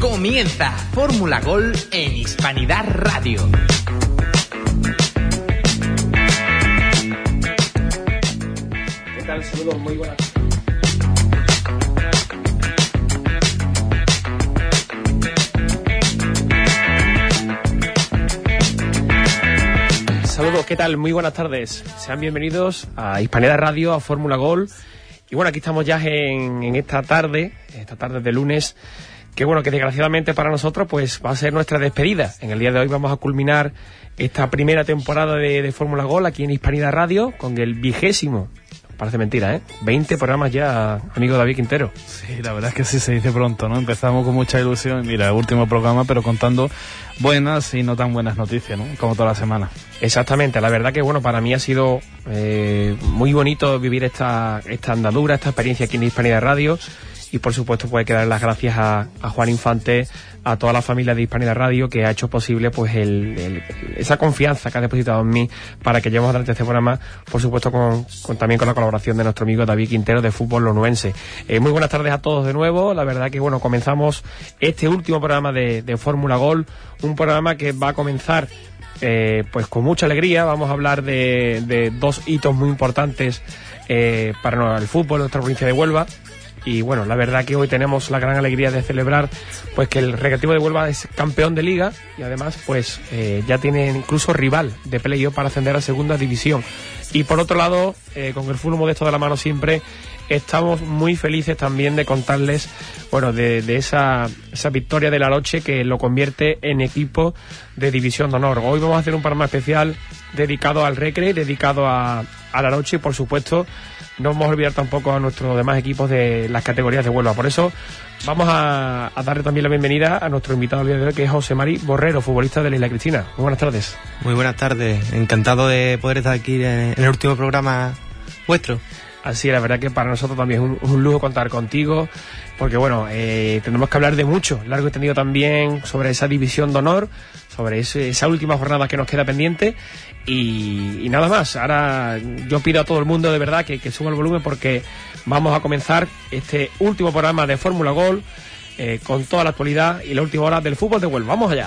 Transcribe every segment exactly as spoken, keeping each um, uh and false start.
Comienza Fórmula Gol en Hispanidad Radio. ¿Qué tal? Saludos, muy buenas. Saludos, ¿qué tal? Muy buenas tardes. Sean bienvenidos a Hispanidad Radio, a Fórmula Gol. Y bueno, aquí estamos ya en, en esta tarde, esta tarde de lunes, que bueno, que desgraciadamente para nosotros pues va a ser nuestra despedida. En el día de hoy vamos a culminar esta primera temporada de, de Fórmula Gol aquí en Hispanidad Radio con el vigésimo, parece mentira, ¿eh? veinte programas ya, amigo David Quintero. Sí, la verdad es que sí se dice pronto, ¿no? Empezamos con mucha ilusión y mira, último programa, pero contando buenas y no tan buenas noticias, ¿no? Como toda la semana. Exactamente, la verdad que bueno, para mí ha sido eh, muy bonito vivir esta, esta andadura, esta experiencia aquí en Hispanidad Radio. Y por supuesto pues hay que dar las gracias a, a Juan Infante, a toda la familia de Hispanidad Radio que ha hecho posible pues el, el, esa confianza que ha depositado en mí para que llevemos adelante este programa, por supuesto con, con también con la colaboración de nuestro amigo David Quintero de Fútbol Lonuense. Eh, muy buenas tardes a todos de nuevo. La verdad que bueno, comenzamos este último programa de, de Fórmula Gol, un programa que va a comenzar eh, pues con mucha alegría. Vamos a hablar de, de dos hitos muy importantes eh, para el fútbol de nuestra provincia de Huelva. Y bueno, la verdad que hoy tenemos la gran alegría de celebrar pues que el Recreativo de Huelva es campeón de liga y además pues eh, ya tiene incluso rival de playoff para ascender a segunda división. Y por otro lado, eh, con el fútbol modesto de la mano siempre, estamos muy felices también de contarles bueno de, de esa, esa victoria de la noche que lo convierte en equipo de división de honor. Hoy vamos a hacer un programa especial dedicado al Recre, dedicado a, a la noche y por supuesto no vamos a olvidar tampoco a nuestros demás equipos de las categorías de Huelva. Por eso vamos a, a darle también la bienvenida a nuestro invitado del día de hoy, que es José Mari Borrero, futbolista de la Isla Cristina. Muy buenas tardes. Muy buenas tardes. Encantado de poder estar aquí en el último programa vuestro. Así, la verdad que para nosotros también es un, un lujo contar contigo, porque bueno, eh, tenemos que hablar de mucho, largo y tendido también sobre esa división de honor, sobre ese, esa última jornada que nos queda pendiente y, y nada más. Ahora yo pido a todo el mundo de verdad que, que suba el volumen porque vamos a comenzar este último programa de Fórmula Gol eh, con toda la actualidad y la última hora del fútbol de Huelva. ¡Vamos allá!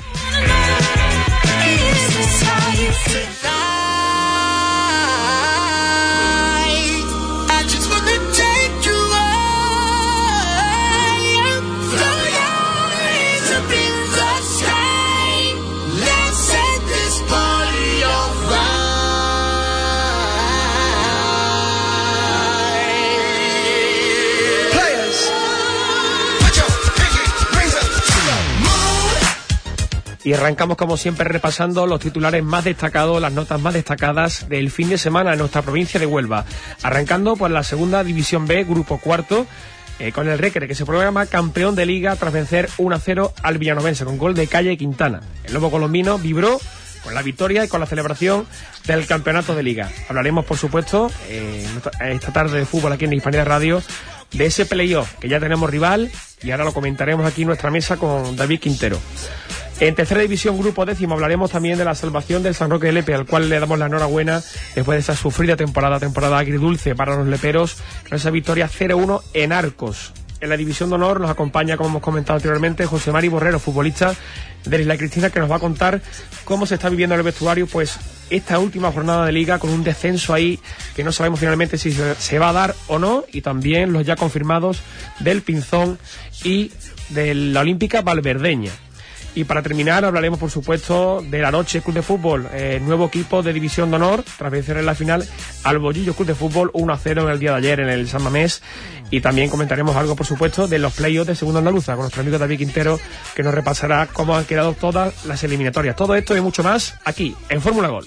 Y arrancamos como siempre repasando los titulares más destacados, las notas más destacadas del fin de semana en nuestra provincia de Huelva. Arrancando por la segunda división B, grupo cuarto, eh, con el Recre, que se programa campeón de liga tras vencer uno a cero al Villanovense con gol de Calle Quintana. El lobo colombino vibró con la victoria y con la celebración del campeonato de liga. Hablaremos, por supuesto, eh, esta tarde de fútbol aquí en Hispanidad Radio, de ese playoff, que ya tenemos rival y ahora lo comentaremos aquí en nuestra mesa con David Quintero. En tercera división, grupo décimo, hablaremos también de la salvación del San Roque de Lepe, al cual le damos la enhorabuena después de esa sufrida temporada, temporada agridulce para los leperos, con esa victoria cero uno en Arcos. En la división de honor nos acompaña, como hemos comentado anteriormente, José Mari Borrero, futbolista de la Isla Cristina, que nos va a contar cómo se está viviendo en el vestuario pues esta última jornada de liga con un descenso ahí que no sabemos finalmente si se va a dar o no, y también los ya confirmados del Pinzón y de la Olímpica Valverdeña. Y para terminar hablaremos por supuesto de la noche Club de Fútbol, eh, nuevo equipo de división de honor tras vencer en la final al Bollillo Club de Fútbol uno a cero en el día de ayer en el San Mamés. Y también comentaremos algo por supuesto de los playoffs de segunda andaluza con nuestro amigo David Quintero, que nos repasará cómo han quedado todas las eliminatorias. Todo esto y mucho más aquí en Fórmula Gol.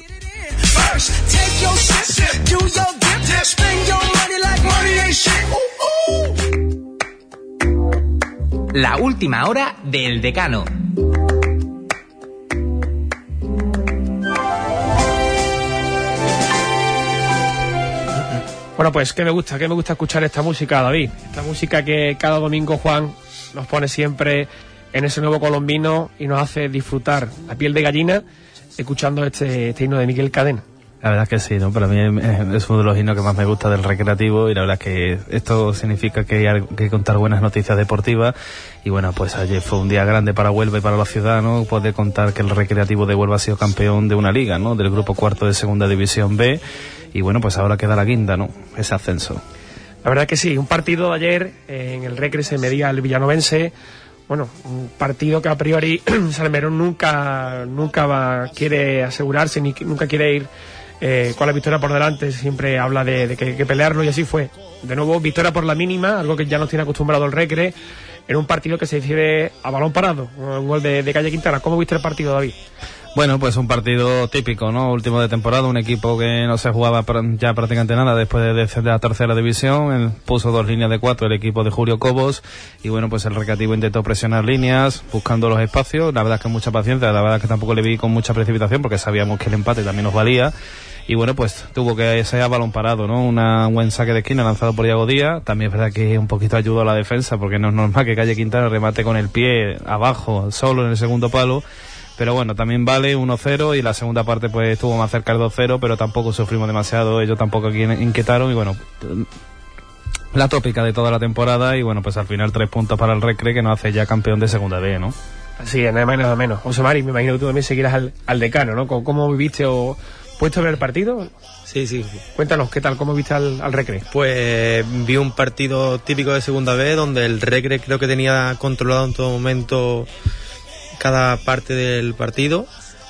La última hora del decano. Bueno, pues que me gusta, que me gusta escuchar esta música, David. Esta música que cada domingo Juan nos pone siempre en ese nuevo colombino y nos hace disfrutar la piel de gallina escuchando este, este himno de Miguel Cadena. La La verdad es que sí, ¿no? Para mí es uno de los himnos que más me gusta del recreativo, y la verdad es que esto significa que hay que contar buenas noticias deportivas. Y bueno, pues ayer fue un día grande para Huelva y para la ciudad, ¿no? Poder contar que el recreativo de Huelva ha sido campeón de una liga, ¿no? Del grupo cuarto de segunda división B. Y bueno, pues ahora queda la guinda, ¿no? Ese ascenso. La verdad que sí, un partido de ayer en el Recre se medía el villanovense. Bueno, un partido que a priori Salmerón nunca nunca va, quiere asegurarse, ni nunca quiere ir eh, con la victoria por delante, siempre habla de, de que hay que pelearlo, y así fue. De nuevo, victoria por la mínima, algo que ya nos tiene acostumbrado el Recre, en un partido que se decide a balón parado, un gol de, de Calle Quintana. ¿Cómo viste el partido, David? Bueno, pues un partido típico, ¿no? Último de temporada, un equipo que no se jugaba ya prácticamente nada después de descender de la tercera división. Él puso dos líneas de cuatro el equipo de Julio Cobos, y bueno, pues el recreativo intentó presionar líneas, buscando los espacios. La verdad es que mucha paciencia, la verdad es que tampoco le vi con mucha precipitación, porque sabíamos que el empate también nos valía. Y bueno, pues tuvo que ser a balón parado, ¿no? Una, un buen saque de esquina lanzado por Iago Díaz. También es verdad que un poquito ayudó a la defensa, porque no es normal que Calle Quintana remate con el pie abajo, solo en el segundo palo. Pero bueno, también vale uno cero, y la segunda parte pues estuvo más cerca del dos cero, pero tampoco sufrimos demasiado, ellos tampoco aquí inquietaron, y bueno, la tópica de toda la temporada, y bueno, pues al final tres puntos para el Recre, que nos hace ya campeón de segunda B, ¿no? Así es, nada más y nada menos. José Mari, me imagino que tú también seguirás al, al decano, ¿no? ¿Cómo viviste o puesto a ver el partido? Sí, sí. Cuéntanos, ¿qué tal? ¿Cómo viste al, al Recre? Pues vi un partido típico de segunda B, donde el Recre creo que tenía controlado en todo momento cada parte del partido,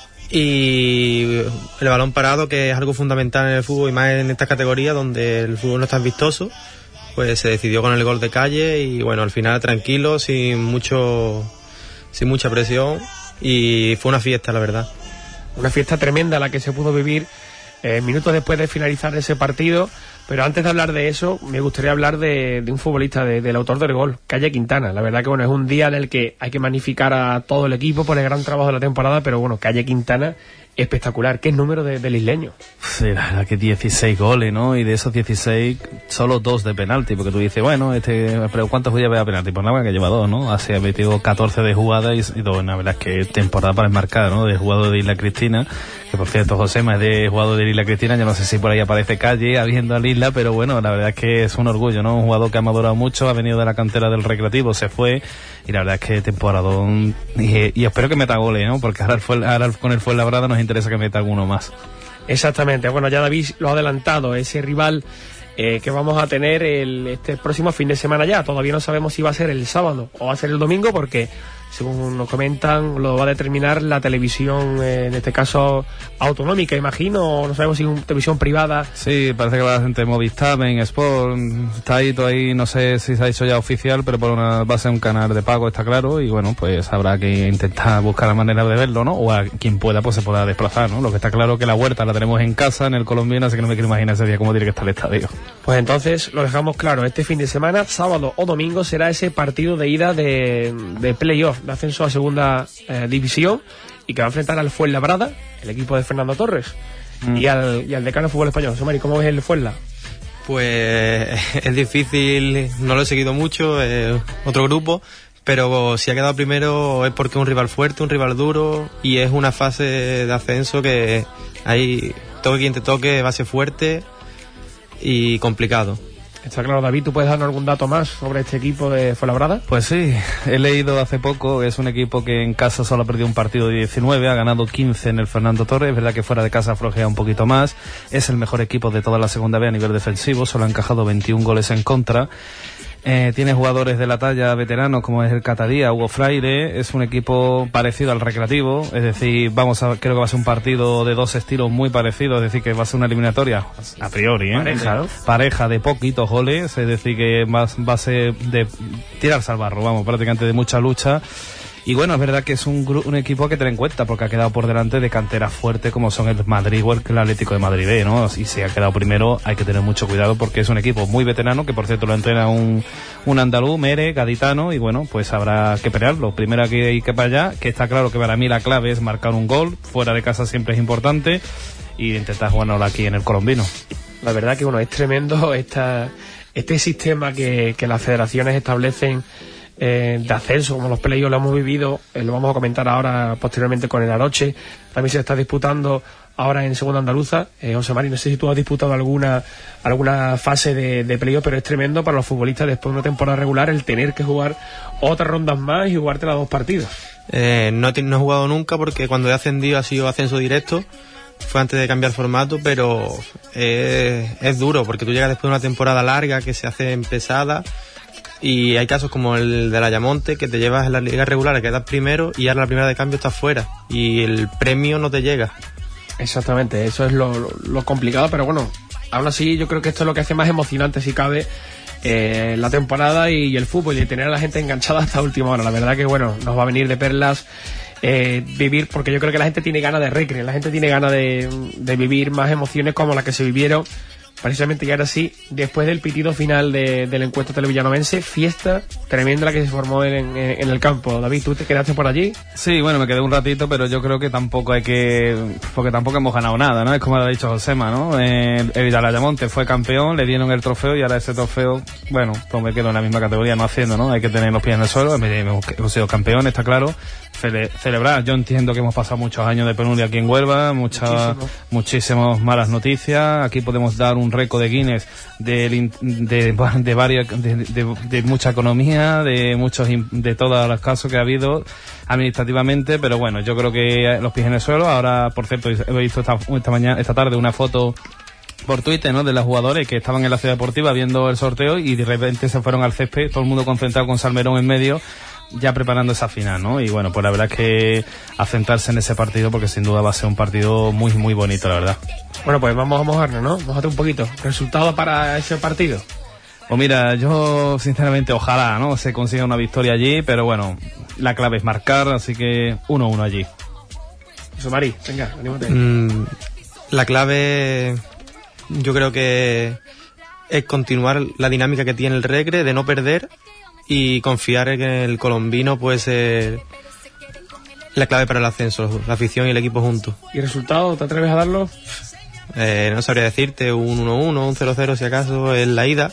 y el balón parado, que es algo fundamental en el fútbol, y más en esta categoría donde el fútbol no es tan vistoso, pues se decidió con el gol de Calle, y bueno, al final tranquilo, sin mucho sin mucha presión, y fue una fiesta, la verdad. Una fiesta tremenda la que se pudo vivir eh, minutos después de finalizar ese partido. Pero antes de hablar de eso, me gustaría hablar de, de un futbolista, de, del autor del gol, Calle Quintana. La verdad que bueno, es un día en el que hay que magnificar a todo el equipo por el gran trabajo de la temporada, pero bueno, Calle Quintana, espectacular. ¿Qué número de, del isleño? Sí, la verdad que dieciséis goles, ¿no? Y de esos dieciséis, solo dos de penalti, porque tú dices, bueno, este, pero ¿cuántos voy a ver a penalti? Pues nada, que lleva dos, ¿no? Así ha metido catorce de jugada y, y dos. La verdad es que temporada para enmarcar, ¿no? De jugador de Isla Cristina, que por cierto, Josema es de jugador de Isla Cristina. Yo no sé si por ahí aparece Calle habiendo al Isla, pero bueno, la verdad es que es un orgullo, ¿no? Un jugador que ha madurado mucho, ha venido de la cantera del Recreativo, se fue, y la verdad es que temporadón, y, y espero que meta goles, ¿no? Porque ahora, el fue, ahora con el Fuenlabrada nos interesa que meta alguno más. Exactamente, bueno, ya David lo ha adelantado, ese rival eh, que vamos a tener el, este próximo fin de semana ya. Todavía no sabemos si va a ser el sábado o va a ser el domingo, porque según nos comentan lo va a determinar la televisión, eh, en este caso autonómica, imagino, o no sabemos si es una televisión privada. Sí, parece que va a ser entre Movistar, Bein Sport, está ahí, todo ahí, no sé si se ha hecho ya oficial, pero por una, va a ser un canal de pago, está claro, y bueno, pues habrá que intentar buscar la manera de verlo, ¿no? O a quien pueda, pues se pueda desplazar, ¿no? Lo que está claro que la Huerta la tenemos en casa, en el Colombiano, así que no me quiero imaginar ese día cómo tiene que estar el estadio. Pues entonces lo dejamos claro, este fin de semana, sábado o domingo, será ese partido de ida de, de playoff, de ascenso a segunda eh, división, y que va a enfrentar al Fuenlabrada, el equipo de Fernando Torres, mm. y, al, y al decano de fútbol español. Somari, ¿cómo ves el Fuenla? Pues es difícil, no lo he seguido mucho, es otro grupo, pero si ha quedado primero es porque es un rival fuerte, un rival duro, y es una fase de ascenso que ahí toque quien te toque va a ser fuerte y complicado. Está claro. David, ¿tú puedes darnos algún dato más sobre este equipo de Fuenlabrada? Pues sí, he leído hace poco, es un equipo que en casa solo ha perdido un partido de diecinueve, ha ganado quince en el Fernando Torres, es verdad que fuera de casa flojea un poquito más, es el mejor equipo de toda la segunda B a nivel defensivo, solo ha encajado veintiún goles en contra. Eh, tiene jugadores de la talla veteranos como es el Catadía, Hugo Fraile, es un equipo parecido al Recreativo, es decir, vamos a, creo que va a ser un partido de dos estilos muy parecidos, es decir, que va a ser una eliminatoria a priori, ¿eh? Pareja, ¿no? Pareja de poquitos goles, es decir, que va, va a ser de tirarse al barro, vamos, prácticamente de mucha lucha. Y bueno, es verdad que es un, gru- un equipo que tener en cuenta, porque ha quedado por delante de canteras fuertes como son el Madrid o el Atlético de Madrid B, ¿no? Y si ha quedado primero hay que tener mucho cuidado, porque es un equipo muy veterano, que por cierto lo entrena un, un andaluz, Mere, gaditano, y bueno, pues habrá que pelearlo. Primero aquí hay que para allá, que está claro que para mí la clave es marcar un gol, fuera de casa siempre es importante, y intentar jugarlo aquí en el Colombino. La verdad que bueno, es tremendo esta, este sistema que, que las federaciones establecen Eh, de ascenso, como los playoffs lo hemos vivido, eh, lo vamos a comentar ahora posteriormente con el Aroche. También se está disputando ahora en segunda andaluza. eh, José Mari, no sé si tú has disputado alguna alguna fase de, de playoff, pero es tremendo para los futbolistas después de una temporada regular el tener que jugar otras rondas más y jugarte las dos partidos. Eh, no, te, no he jugado nunca porque cuando he ascendido ha sido ascenso directo, fue antes de cambiar formato, pero eh, es duro porque tú llegas después de una temporada larga que se hace pesada y hay casos como el de la Ayamonte que te llevas en la liga regular, quedas primero y ahora la primera de cambio estás fuera y el premio no te llega. Exactamente, eso es lo, lo, lo complicado, pero bueno, aún así yo creo que esto es lo que hace más emocionante si cabe eh, la temporada y, y el fútbol, y tener a la gente enganchada hasta última hora. La verdad que bueno, nos va a venir de perlas eh, vivir, porque yo creo que la gente tiene ganas de recre, la gente tiene ganas de, de vivir más emociones como las que se vivieron precisamente, y ahora sí, después del pitido final de, del encuentro televillanovense, fiesta tremenda la que se formó en, en, en el campo. David, ¿tú te quedaste por allí? Sí, bueno, me quedé un ratito, pero yo creo que tampoco hay que... porque tampoco hemos ganado nada, ¿no? Es como lo ha dicho Josema, ¿no? Eh, el Ayamonte fue campeón, le dieron el trofeo y ahora ese trofeo, bueno, pues me quedo en la misma categoría, no haciendo, ¿no? Hay que tener los pies en el suelo, hemos, hemos sido campeón, está claro. Cele, celebrar, yo entiendo que hemos pasado muchos años de penuria aquí en Huelva, muchas, muchísimas malas noticias. Aquí podemos dar un récord de Guinness de, de, de varias, de, de, de mucha economía, de muchos, de todos los casos que ha habido administrativamente, pero bueno, yo creo que los pies en el suelo. Ahora, por cierto, he visto esta, esta mañana, esta tarde una foto por Twitter, ¿no?, de los jugadores que estaban en la ciudad deportiva viendo el sorteo y de repente se fueron al césped, todo el mundo concentrado con Salmerón en medio, ya preparando esa final, ¿no? Y bueno, pues la verdad es que a centrarse en ese partido, porque sin duda va a ser un partido muy, muy bonito, la verdad. Bueno, pues vamos a mojarnos, ¿no? Mójate un poquito. ¿Resultado para ese partido? Pues mira, yo sinceramente ojalá, ¿no?, se consiga una victoria allí, pero bueno, la clave es marcar, así que uno uno allí. José Mari, venga, anímate. Mm, la clave, yo creo que es continuar la dinámica que tiene el Recre de no perder y confiar en que el colombino puede ser la clave para el ascenso, la afición y el equipo juntos. ¿Y resultado? ¿Te atreves a darlo? Eh, no sabría decirte, un uno uno, un cero cero si acaso es la ida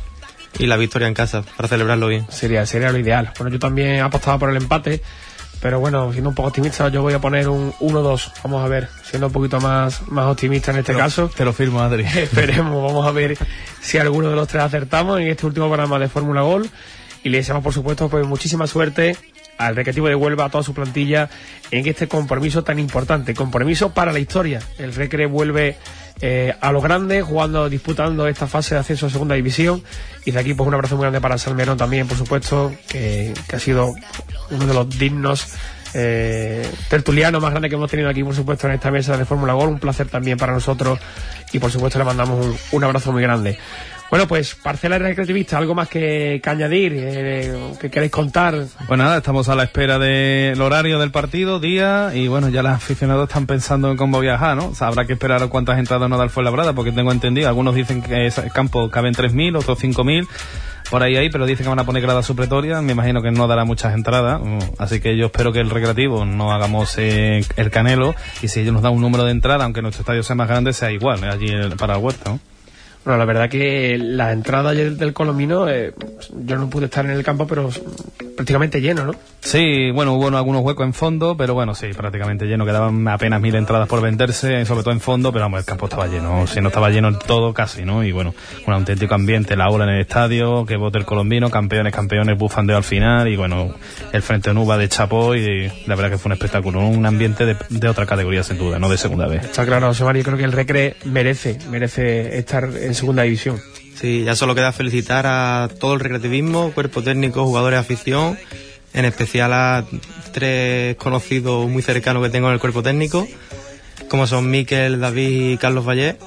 y la victoria en casa para celebrarlo bien. Sería, sería lo ideal. Bueno, yo también apostaba por el empate, pero bueno, siendo un poco optimista, yo voy a poner un uno dos. Vamos a ver, siendo un poquito más, más optimista en este te lo, caso. Te lo firmo, Adri. Esperemos, vamos a ver si alguno de los tres acertamos en este último programa de Fórmula Gol. Y le deseamos, por supuesto, pues muchísima suerte al Recreativo de Huelva, a toda su plantilla, en este compromiso tan importante, compromiso para la historia. El Recre vuelve eh, a lo grande, jugando, disputando esta fase de ascenso a segunda división, y de aquí pues un abrazo muy grande para Salmerón también, por supuesto, que, que ha sido uno de los dignos eh, tertulianos más grandes que hemos tenido aquí, por supuesto, en esta mesa de Fórmula Gol. Un placer también para nosotros, y por supuesto le mandamos un, un abrazo muy grande. Bueno, pues, parcela recreativista, ¿algo más que, que añadir, eh, que queréis contar? Pues nada, estamos a la espera del horario del partido, día, y bueno, ya los aficionados están pensando en cómo viajar, ¿no? O sea, habrá que esperar a cuántas entradas nos da el Fuenlabrada, porque tengo entendido, algunos dicen que el campo caben tres mil, otros cinco mil, por ahí ahí, pero dicen que van a poner gradas supletorias. Me imagino que no dará muchas entradas, así que yo espero que el Recreativo no hagamos eh, el Canelo, y si ellos nos dan un número de entrada, aunque nuestro estadio sea más grande, sea igual, ¿eh?, allí para el Huerta, ¿no? Bueno, la verdad que la entrada ayer del Colombino, eh, yo no pude estar en el campo, pero prácticamente lleno, ¿no? Sí, bueno, hubo algunos huecos en fondo, pero bueno, sí, prácticamente lleno. Quedaban apenas mil entradas por venderse, sobre todo en fondo, pero vamos, el campo estaba lleno. Si no estaba lleno todo, casi, ¿no? Y bueno, un auténtico ambiente, la aula en el estadio, que vote el Colombino, campeones, campeones, bufandeo al final, y bueno, el Frente Nuba de Chapó, y la verdad que fue un espectáculo, ¿no? Un ambiente de, de otra categoría, sin duda, no de segunda vez. Está claro, José María, yo creo que el Recre merece, merece estar en segunda división. Sí, ya solo queda felicitar a todo el recreativismo, cuerpo técnico, jugadores, afición, en especial a tres conocidos muy cercanos que tengo en el cuerpo técnico, como son Miquel, David y Carlos Vallés,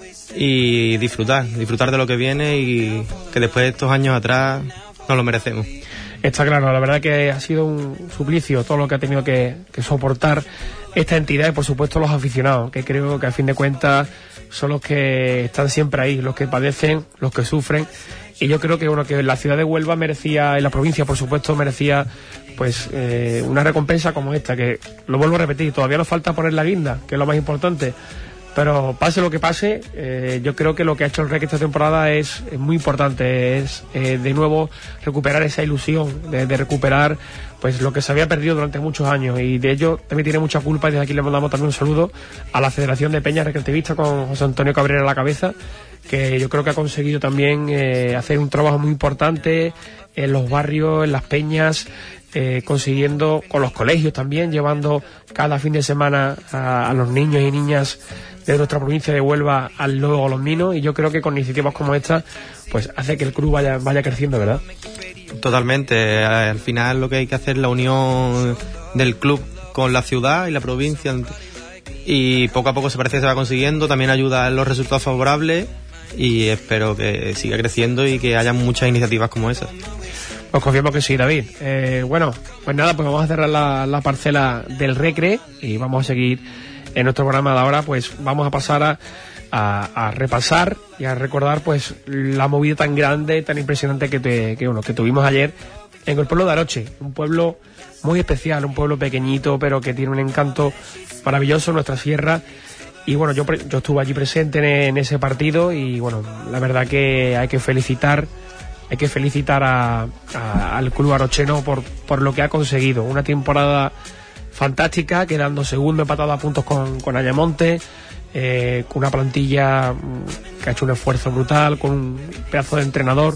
y disfrutar, disfrutar de lo que viene y que después de estos años atrás nos lo merecemos. Está claro, la verdad que ha sido un suplicio todo lo que ha tenido que, que soportar esta entidad, y por supuesto los aficionados, que creo que a fin de cuentas son los que están siempre ahí, los que padecen, los que sufren. Y yo creo que bueno, que la ciudad de Huelva merecía, y la provincia por supuesto merecía, pues eh, una recompensa como esta, que lo vuelvo a repetir, todavía nos falta poner la guinda, que es lo más importante, Pero pase lo que pase, eh, yo creo que lo que ha hecho el Rec esta temporada es, es muy importante, es eh, de nuevo recuperar esa ilusión, de, de recuperar pues lo que se había perdido durante muchos años, y de ello también tiene mucha culpa, y desde aquí le mandamos también un saludo a la Federación de Peñas Recreativistas con José Antonio Cabrera a la cabeza, que yo creo que ha conseguido también eh, hacer un trabajo muy importante en los barrios, en las peñas, eh, consiguiendo con los colegios también, llevando cada fin de semana a, a los niños y niñas de nuestra provincia de Huelva al Nuevo Golondrino, y yo creo que con iniciativas como esta pues hace que el club vaya vaya creciendo, ¿verdad? Totalmente, al final lo que hay que hacer es la unión del club con la ciudad y la provincia, y poco a poco se parece que se va consiguiendo, también ayuda en los resultados favorables, y espero que siga creciendo y que haya muchas iniciativas como esas. Pues confiamos que sí, David. Eh, bueno, pues nada, pues vamos a cerrar la, la parcela del Recre y vamos a seguir en nuestro programa de ahora. Pues vamos a pasar a, a, a repasar y a recordar pues la movida tan grande, tan impresionante que, te, que, bueno, que tuvimos ayer en el pueblo de Aroche, un pueblo muy especial, un pueblo pequeñito pero que tiene un encanto maravilloso en nuestra sierra. Y bueno, yo, yo estuve allí presente en, en ese partido, y bueno, la verdad que hay que felicitar hay que felicitar a, a, al club arocheno por, por lo que ha conseguido. Una temporada fantástica, quedando segundo empatado a puntos con, con Ayamonte, eh, con una plantilla que ha hecho un esfuerzo brutal, con un pedazo de entrenador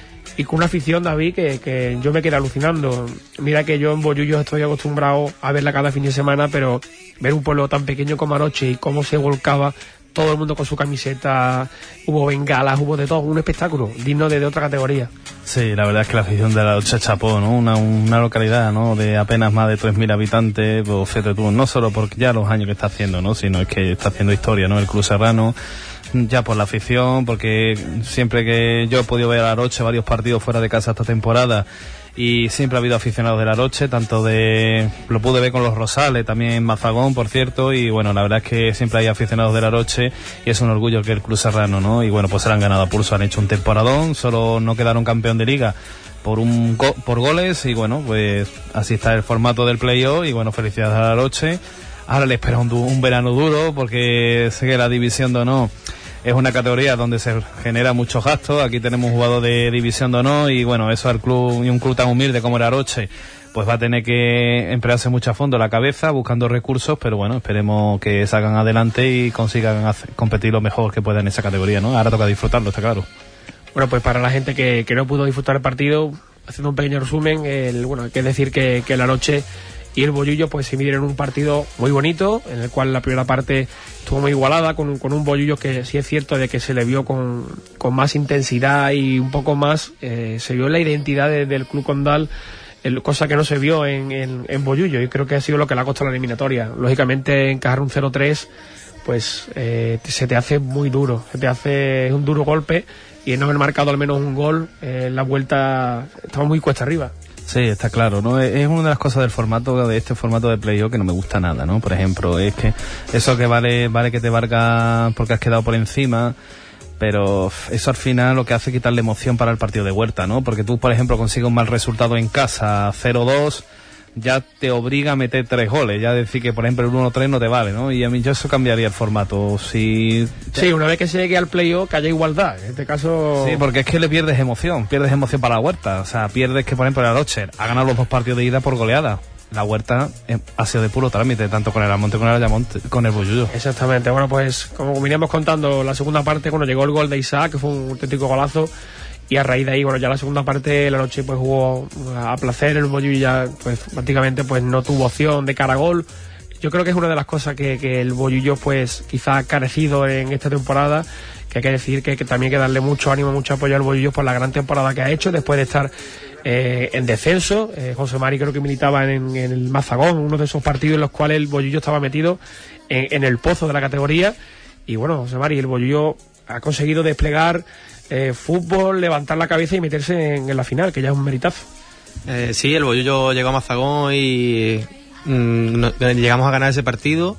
y con una afición, David, que, que yo me quedé alucinando. Mira que yo en Bollullos estoy acostumbrado a verla cada fin de semana, pero ver un pueblo tan pequeño como Aroche y cómo se volcaba todo el mundo con su camiseta, hubo bengalas, hubo de todo, un espectáculo digno de, de otra categoría. Sí, la verdad es que la afición de la Aroche chapó, ¿no? Una, una localidad, ¿no? De apenas más de tres mil habitantes, pues fíjate tú, no solo por ya los años que está haciendo, ¿no? Sino es que está haciendo historia, ¿no? El club serrano, ya por la afición, porque siempre que yo he podido ver a Aroche varios partidos fuera de casa esta temporada, y siempre ha habido aficionados del Aroche, tanto de, lo pude ver con los Rosales, también en Mazagón, por cierto, y bueno, la verdad es que siempre hay aficionados del Aroche, y es un orgullo que el club serrano, ¿no? Y bueno, pues se han ganado a pulso, han hecho un temporadón, solo no quedaron campeón de liga por un go, por goles, y bueno, pues así está el formato del playoff, y bueno, felicidades al Aroche. Ahora le espera un, un verano duro, porque sé que la división de honor es una categoría donde se genera muchos gastos. Aquí tenemos un jugador de división de honor, y bueno, eso al club, y un club tan humilde como el Aroche, pues va a tener que emplearse mucho a fondo la cabeza buscando recursos, pero bueno, esperemos que salgan adelante y consigan hacer, competir lo mejor que puedan en esa categoría, ¿no? Ahora toca disfrutarlo, está claro. Bueno, pues para la gente que, que no pudo disfrutar el partido, haciendo un pequeño resumen, el, bueno, hay que decir que, que el Aroche y el Bollullo pues se midieron un partido muy bonito, en el cual la primera parte estuvo muy igualada, con, con un Bollullo que sí es cierto de que se le vio con, con más intensidad y un poco más, eh, se vio la identidad de, del club condal, el, cosa que no se vio en, en, en Bollullo, y creo que ha sido lo que le ha costado la eliminatoria. Lógicamente encajar un cero tres pues eh, se te hace muy duro, se te hace un duro golpe, y no haber marcado al menos un gol en eh, la vuelta estaba muy cuesta arriba. Sí, está claro, ¿no? Es una de las cosas del formato, de este formato de playoff, que no me gusta nada, ¿no? Por ejemplo, es que eso que vale, vale que te valga porque has quedado por encima, pero eso al final lo que hace es quitarle emoción para el partido de vuelta, ¿no? Porque tú, por ejemplo, consigues un mal resultado en casa, cero dos, ya te obliga a meter tres goles, ya decir que por ejemplo el uno tres no te vale, ¿no? Y a mí yo eso cambiaría el formato. Si sí, una vez que se llegue al playoff, que haya igualdad, en este caso sí, porque es que le pierdes emoción, pierdes emoción para la Huerta, o sea, pierdes que por ejemplo el Aroche ha ganado los dos partidos de ida por goleada. La Huerta eh, ha sido de puro trámite, tanto con el Almonte como con el Ayamonte, con el Bollullo. Exactamente. Bueno, pues como veníamos contando la segunda parte, cuando llegó el gol de Isaac, que fue un auténtico golazo, y a raíz de ahí, bueno, ya la segunda parte la noche pues jugó a placer, el Bollullo ya pues prácticamente pues no tuvo opción de cara a gol. Yo creo que es una de las cosas que, que el Bollullo pues quizá ha carecido en esta temporada, que hay que decir que, que también hay que darle mucho ánimo, mucho apoyo al Bollullo por la gran temporada que ha hecho después de estar eh, en descenso. eh, José Mari creo que militaba en, en el Mazagón, uno de esos partidos en los cuales el Bollullo estaba metido en, en el pozo de la categoría, y bueno, José Mari, el Bollullo ha conseguido desplegar Eh, fútbol, levantar la cabeza y meterse en, en la final, que ya es un meritazo. Eh, sí, el Bollullo llegó a Mazagón y mmm, no, llegamos a ganar ese partido.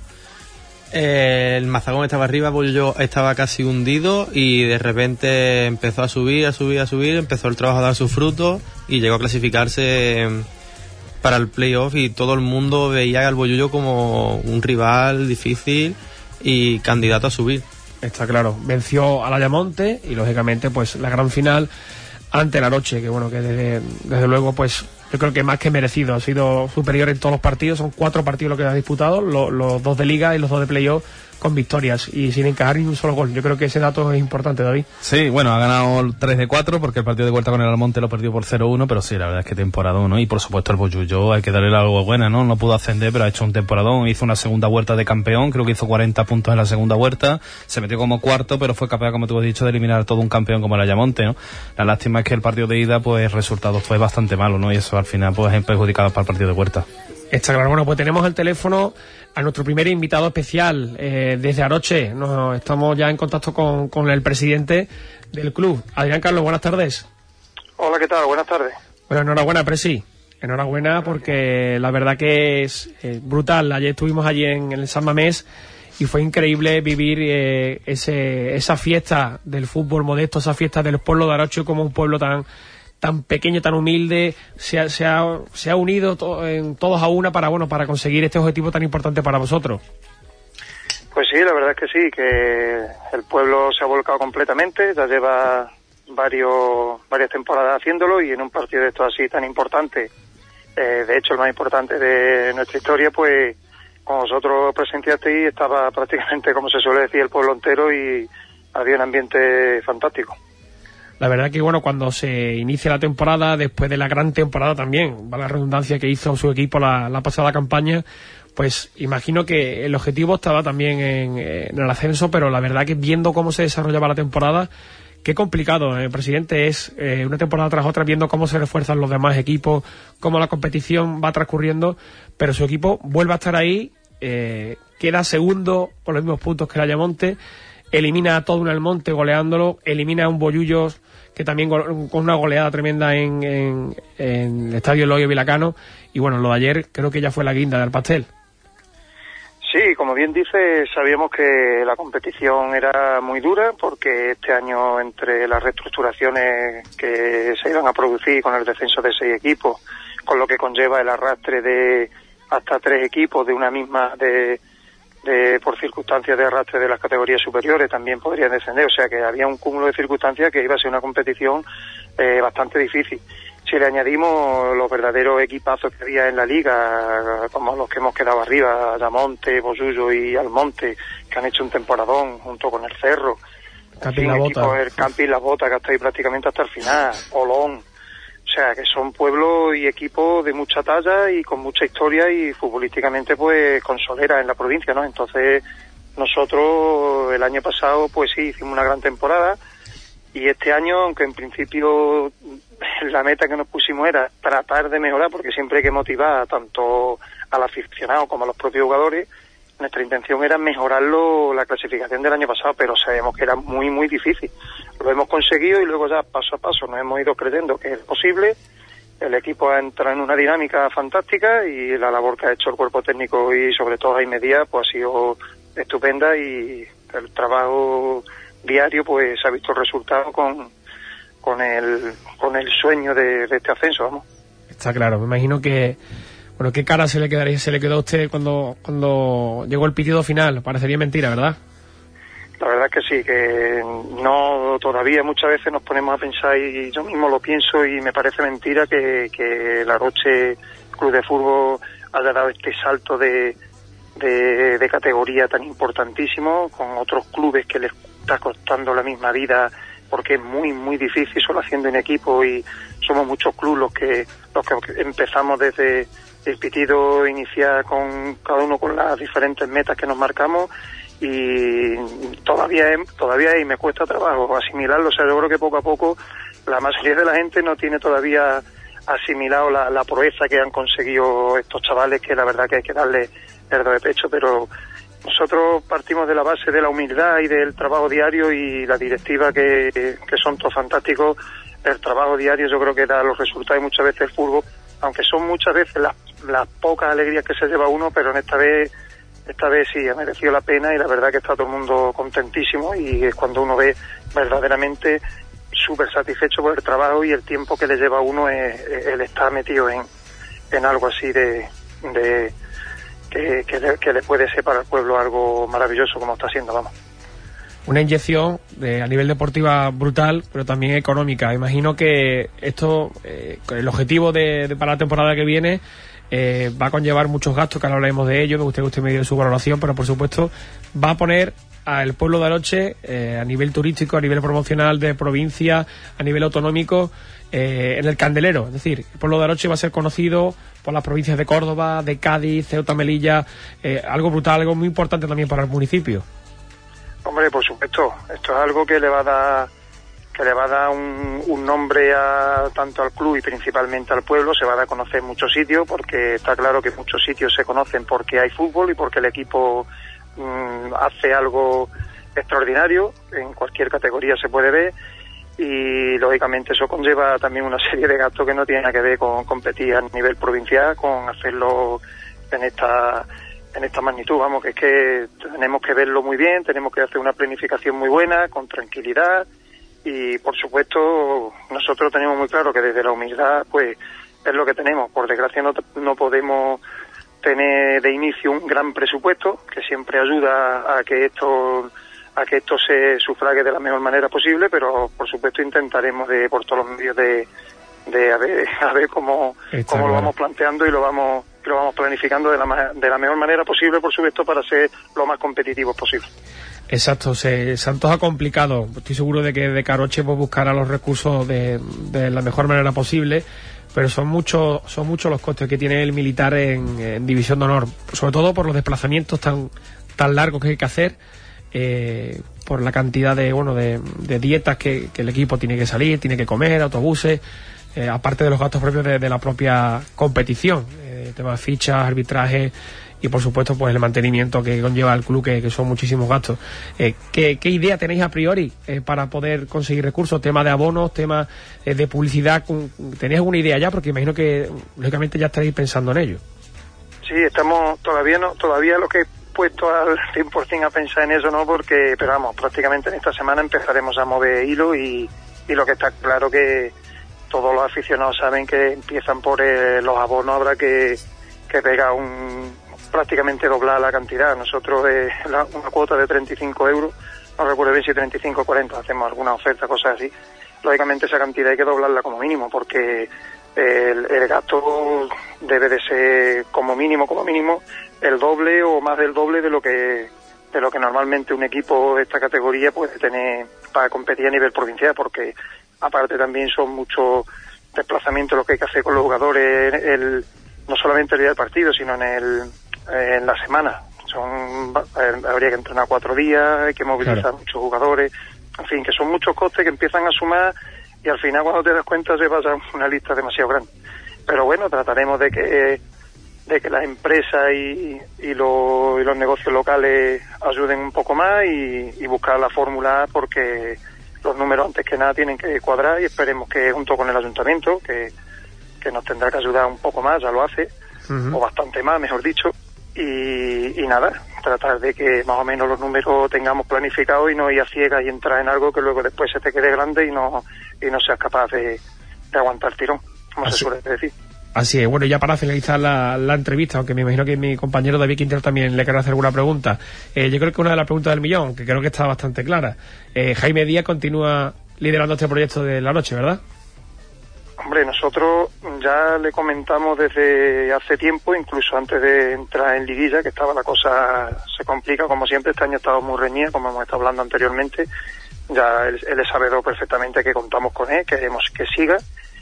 Eh, el Mazagón estaba arriba, el Bollullo estaba casi hundido, y de repente empezó a subir, a subir, a subir, empezó el trabajo a dar sus frutos y llegó a clasificarse para el playoff, y todo el mundo veía al Bollullo como un rival difícil. y candidato a subir. Está claro, venció al Ayamonte y lógicamente pues la gran final ante el Aroche, que bueno, que desde, desde luego pues yo creo que más que merecido, ha sido superior en todos los partidos, son cuatro partidos los que ha disputado, lo, los dos de liga y los dos de playoff con victorias y sin encajar ni un solo gol. Yo creo que ese dato es importante, David. Sí, bueno, ha ganado tres de cuatro porque el partido de vuelta con el Almonte lo perdió por cero uno, pero sí, la verdad es que temporadón, ¿no? Y por supuesto el Bollullo hay que darle algo buena, ¿no? No pudo ascender, pero ha hecho un temporadón, hizo una segunda vuelta de campeón, creo que hizo cuarenta puntos en la segunda vuelta, se metió como cuarto, pero fue capaz, como tú has dicho, de eliminar todo un campeón como el Ayamonte, ¿no? La lástima es que el partido de ida, pues el resultado fue bastante malo, ¿no? Y eso al final, pues es perjudicado para el partido de vuelta. Está claro. Bueno, pues tenemos al teléfono a nuestro primer invitado especial eh, desde Aroche. Nos estamos ya en contacto con, con el presidente del club. Adrián Carlos, buenas tardes. Hola, ¿qué tal? Buenas tardes. Bueno, enhorabuena, Presi. Enhorabuena porque la verdad que es eh, brutal. Ayer estuvimos allí en el San Mamés y fue increíble vivir eh, ese, esa fiesta del fútbol modesto, esa fiesta del pueblo de Aroche, como un pueblo tan tan pequeño, tan humilde, se ha, se ha, se ha unido to, en, todos a una para bueno para conseguir este objetivo tan importante para vosotros. Pues sí, la verdad es que sí, que el pueblo se ha volcado completamente, ya lleva varios varias temporadas haciéndolo y en un partido de esto así tan importante, eh, de hecho el más importante de nuestra historia, pues como vosotros presenciasteis estaba prácticamente, como se suele decir, el pueblo entero y había un ambiente fantástico. La verdad que bueno, cuando se inicia la temporada, después de la gran temporada también, va la redundancia que hizo su equipo la, la pasada campaña, pues imagino que el objetivo estaba también en, en el ascenso, pero la verdad que viendo cómo se desarrollaba la temporada, qué complicado, eh, presidente, es eh, una temporada tras otra, viendo cómo se refuerzan los demás equipos, cómo la competición va transcurriendo, pero su equipo vuelve a estar ahí, eh, queda segundo con los mismos puntos que el Ayamonte, elimina a todo un Almonte goleándolo, elimina a un Bollullos que también con una goleada tremenda en, en, en el estadio Eloy Vilacano, y bueno, lo de ayer creo que ya fue la guinda del pastel. Sí, como bien dice, sabíamos que la competición era muy dura porque este año, entre las reestructuraciones que se iban a producir con el descenso de seis equipos, con lo que conlleva el arrastre de hasta tres equipos de una misma de De, por circunstancias de arrastre de las categorías superiores también podrían descender, o sea que había un cúmulo de circunstancias que iba a ser una competición eh, bastante difícil. Si le añadimos los verdaderos equipazos que había en la liga, como los que hemos quedado arriba, Ayamonte, Bollullo y Almonte, que han hecho un temporadón junto con el Cerro, Camping La Bota, el Camping La Bota, que está ahí prácticamente hasta el final, Olón. O sea, que son pueblos y equipos de mucha talla y con mucha historia y futbolísticamente pues con solera en la provincia, ¿no? Entonces nosotros el año pasado pues sí hicimos una gran temporada y este año, aunque en principio la meta que nos pusimos era tratar de mejorar, porque siempre hay que motivar tanto al aficionado como a los propios jugadores, nuestra intención era mejorarlo la clasificación del año pasado, pero sabemos que era muy muy difícil. Lo hemos conseguido y luego ya paso a paso nos hemos ido creyendo que es posible. El equipo ha entrado en una dinámica fantástica y la labor que ha hecho el cuerpo técnico y sobre todo Jaime Díaz pues ha sido estupenda y el trabajo diario pues se ha visto el resultado con con el con el sueño de, de este ascenso, vamos. Está claro, me imagino que bueno, ¿qué cara se le quedaría, se le quedó a usted cuando cuando llegó el pitido final? Parecería mentira, ¿verdad? La verdad es que sí, que no, todavía muchas veces nos ponemos a pensar y yo mismo lo pienso y me parece mentira que, que el Aroche Club de Fútbol haya dado este salto de, de, de categoría tan importantísimo con otros clubes que les está costando la misma vida porque es muy muy difícil solo haciendo en equipo y somos muchos clubes los que los que empezamos desde el pitido inicial con cada uno con las diferentes metas que nos marcamos y todavía todavía y me cuesta trabajo asimilarlo, o sea, yo creo que poco a poco la mayoría de la gente no tiene todavía asimilado la, la proeza que han conseguido estos chavales, que la verdad que hay que darle el do de pecho, pero nosotros partimos de la base de la humildad y del trabajo diario y la directiva que, que son todos fantásticos. El trabajo diario yo creo que da los resultados y muchas veces el fútbol, aunque son muchas veces las, las pocas alegrías que se lleva uno, pero en esta vez esta vez sí ha merecido la pena y la verdad que está todo el mundo contentísimo y es cuando uno ve verdaderamente súper satisfecho por el trabajo y el tiempo que le lleva a uno es, el estar metido en, en algo así de, de que, que, le, que le puede ser para el pueblo algo maravilloso como está haciendo, vamos. Una inyección de, a nivel deportiva brutal, pero también económica. Imagino que esto, eh, el objetivo de, de para la temporada que viene, eh, va a conllevar muchos gastos, que ahora hablaremos de ello. Me gustaría que usted me diera su valoración, pero por supuesto va a poner al pueblo de Aroche, eh, a nivel turístico, a nivel promocional de provincia, a nivel autonómico, eh, en el candelero. Es decir, el pueblo de Aroche va a ser conocido por las provincias de Córdoba, de Cádiz, Ceuta, Melilla, eh, algo brutal, algo muy importante también para el municipio. Hombre, por supuesto, esto es algo que le va a dar que le va a dar un, un nombre a, tanto al club y principalmente al pueblo. Se va a dar a conocer en muchos sitios, porque está claro que muchos sitios se conocen porque hay fútbol y porque el equipo mmm, hace algo extraordinario, en cualquier categoría se puede ver, y lógicamente eso conlleva también una serie de gastos que no tienen nada que ver con competir a nivel provincial, con hacerlo en esta en esta magnitud. Vamos, que es que tenemos que verlo muy bien, tenemos que hacer una planificación muy buena, con tranquilidad, y por supuesto nosotros tenemos muy claro que desde la humildad pues es lo que tenemos. Por desgracia no, no podemos tener de inicio un gran presupuesto, que siempre ayuda a que esto a que esto se sufrague de la mejor manera posible, pero por supuesto intentaremos de por todos los medios de de a ver, a ver cómo, cómo lo vamos planteando y lo vamos lo vamos planificando de la de la mejor manera posible, por supuesto, para ser lo más competitivos posible. Exacto, se, se antoja complicado. Estoy seguro de que de Caroche pues buscará los recursos de, de la mejor manera posible, pero son muchos son muchos los costes que tiene el militar en, en División de Honor, sobre todo por los desplazamientos tan tan largos que hay que hacer, eh, por la cantidad de bueno de, de dietas que, que el equipo tiene que salir, tiene que comer, autobuses, eh, aparte de los gastos propios de, de la propia competición, eh, temas de fichas, arbitraje y por supuesto pues el mantenimiento que conlleva el club, que, que son muchísimos gastos. Eh, ¿qué, ¿Qué idea tenéis a priori eh, para poder conseguir recursos? Tema de abonos, tema eh, de publicidad. ¿Tenéis alguna idea ya? Porque imagino que lógicamente ya estaréis pensando en ello. Sí, estamos todavía no todavía lo que he puesto al cien por ciento a pensar en eso, no, porque pero vamos, prácticamente en esta semana empezaremos a mover hilo, y, y lo que está claro que todos los aficionados saben que empiezan por eh, los abonos. Habrá que, que pegar un prácticamente doblar la cantidad. Nosotros eh, la, una cuota de treinta y cinco euros, no recuerdo bien si treinta y cinco o cuarenta, hacemos alguna oferta, cosas así. Lógicamente esa cantidad hay que doblarla como mínimo, porque el, el gasto debe de ser como mínimo, como mínimo, el doble o más del doble de lo que de lo que normalmente un equipo de esta categoría puede tener para competir a nivel provincial, porque aparte también son muchos desplazamientos lo que hay que hacer con los jugadores, el, no solamente el día del partido, sino en el en la semana. Son eh, habría que entrenar cuatro días, hay que movilizar claro. muchos jugadores, en fin, que son muchos costes que empiezan a sumar, y al final cuando te das cuenta se pasa una lista demasiado grande. Pero bueno, trataremos de que de que las empresas y, y, lo, y los negocios locales ayuden un poco más, y, y buscar la fórmula, porque los números antes que nada tienen que cuadrar, y esperemos que junto con el ayuntamiento, que, que nos tendrá que ayudar un poco más, ya lo hace, uh-huh. o bastante más, mejor dicho, y, y nada, tratar de que más o menos los números tengamos planificados y no ir a ciegas y entrar en algo que luego después se te quede grande y no y no seas capaz de, de aguantar tirón, como Así. se suele decir. Así es. Bueno, ya para finalizar la, la entrevista, aunque me imagino que mi compañero David Quintero también le querrá hacer alguna pregunta, eh, yo creo que una de las preguntas del millón, que creo que está bastante clara, eh, Jaime Díaz continúa liderando este proyecto de la noche, ¿verdad? Hombre, nosotros ya le comentamos desde hace tiempo, incluso antes de entrar en liguilla, que estaba la cosa, se complica como siempre. Este año ha estado muy reñida, como hemos estado hablando anteriormente. Ya él, él es sabedor perfectamente que contamos con él, queremos que siga,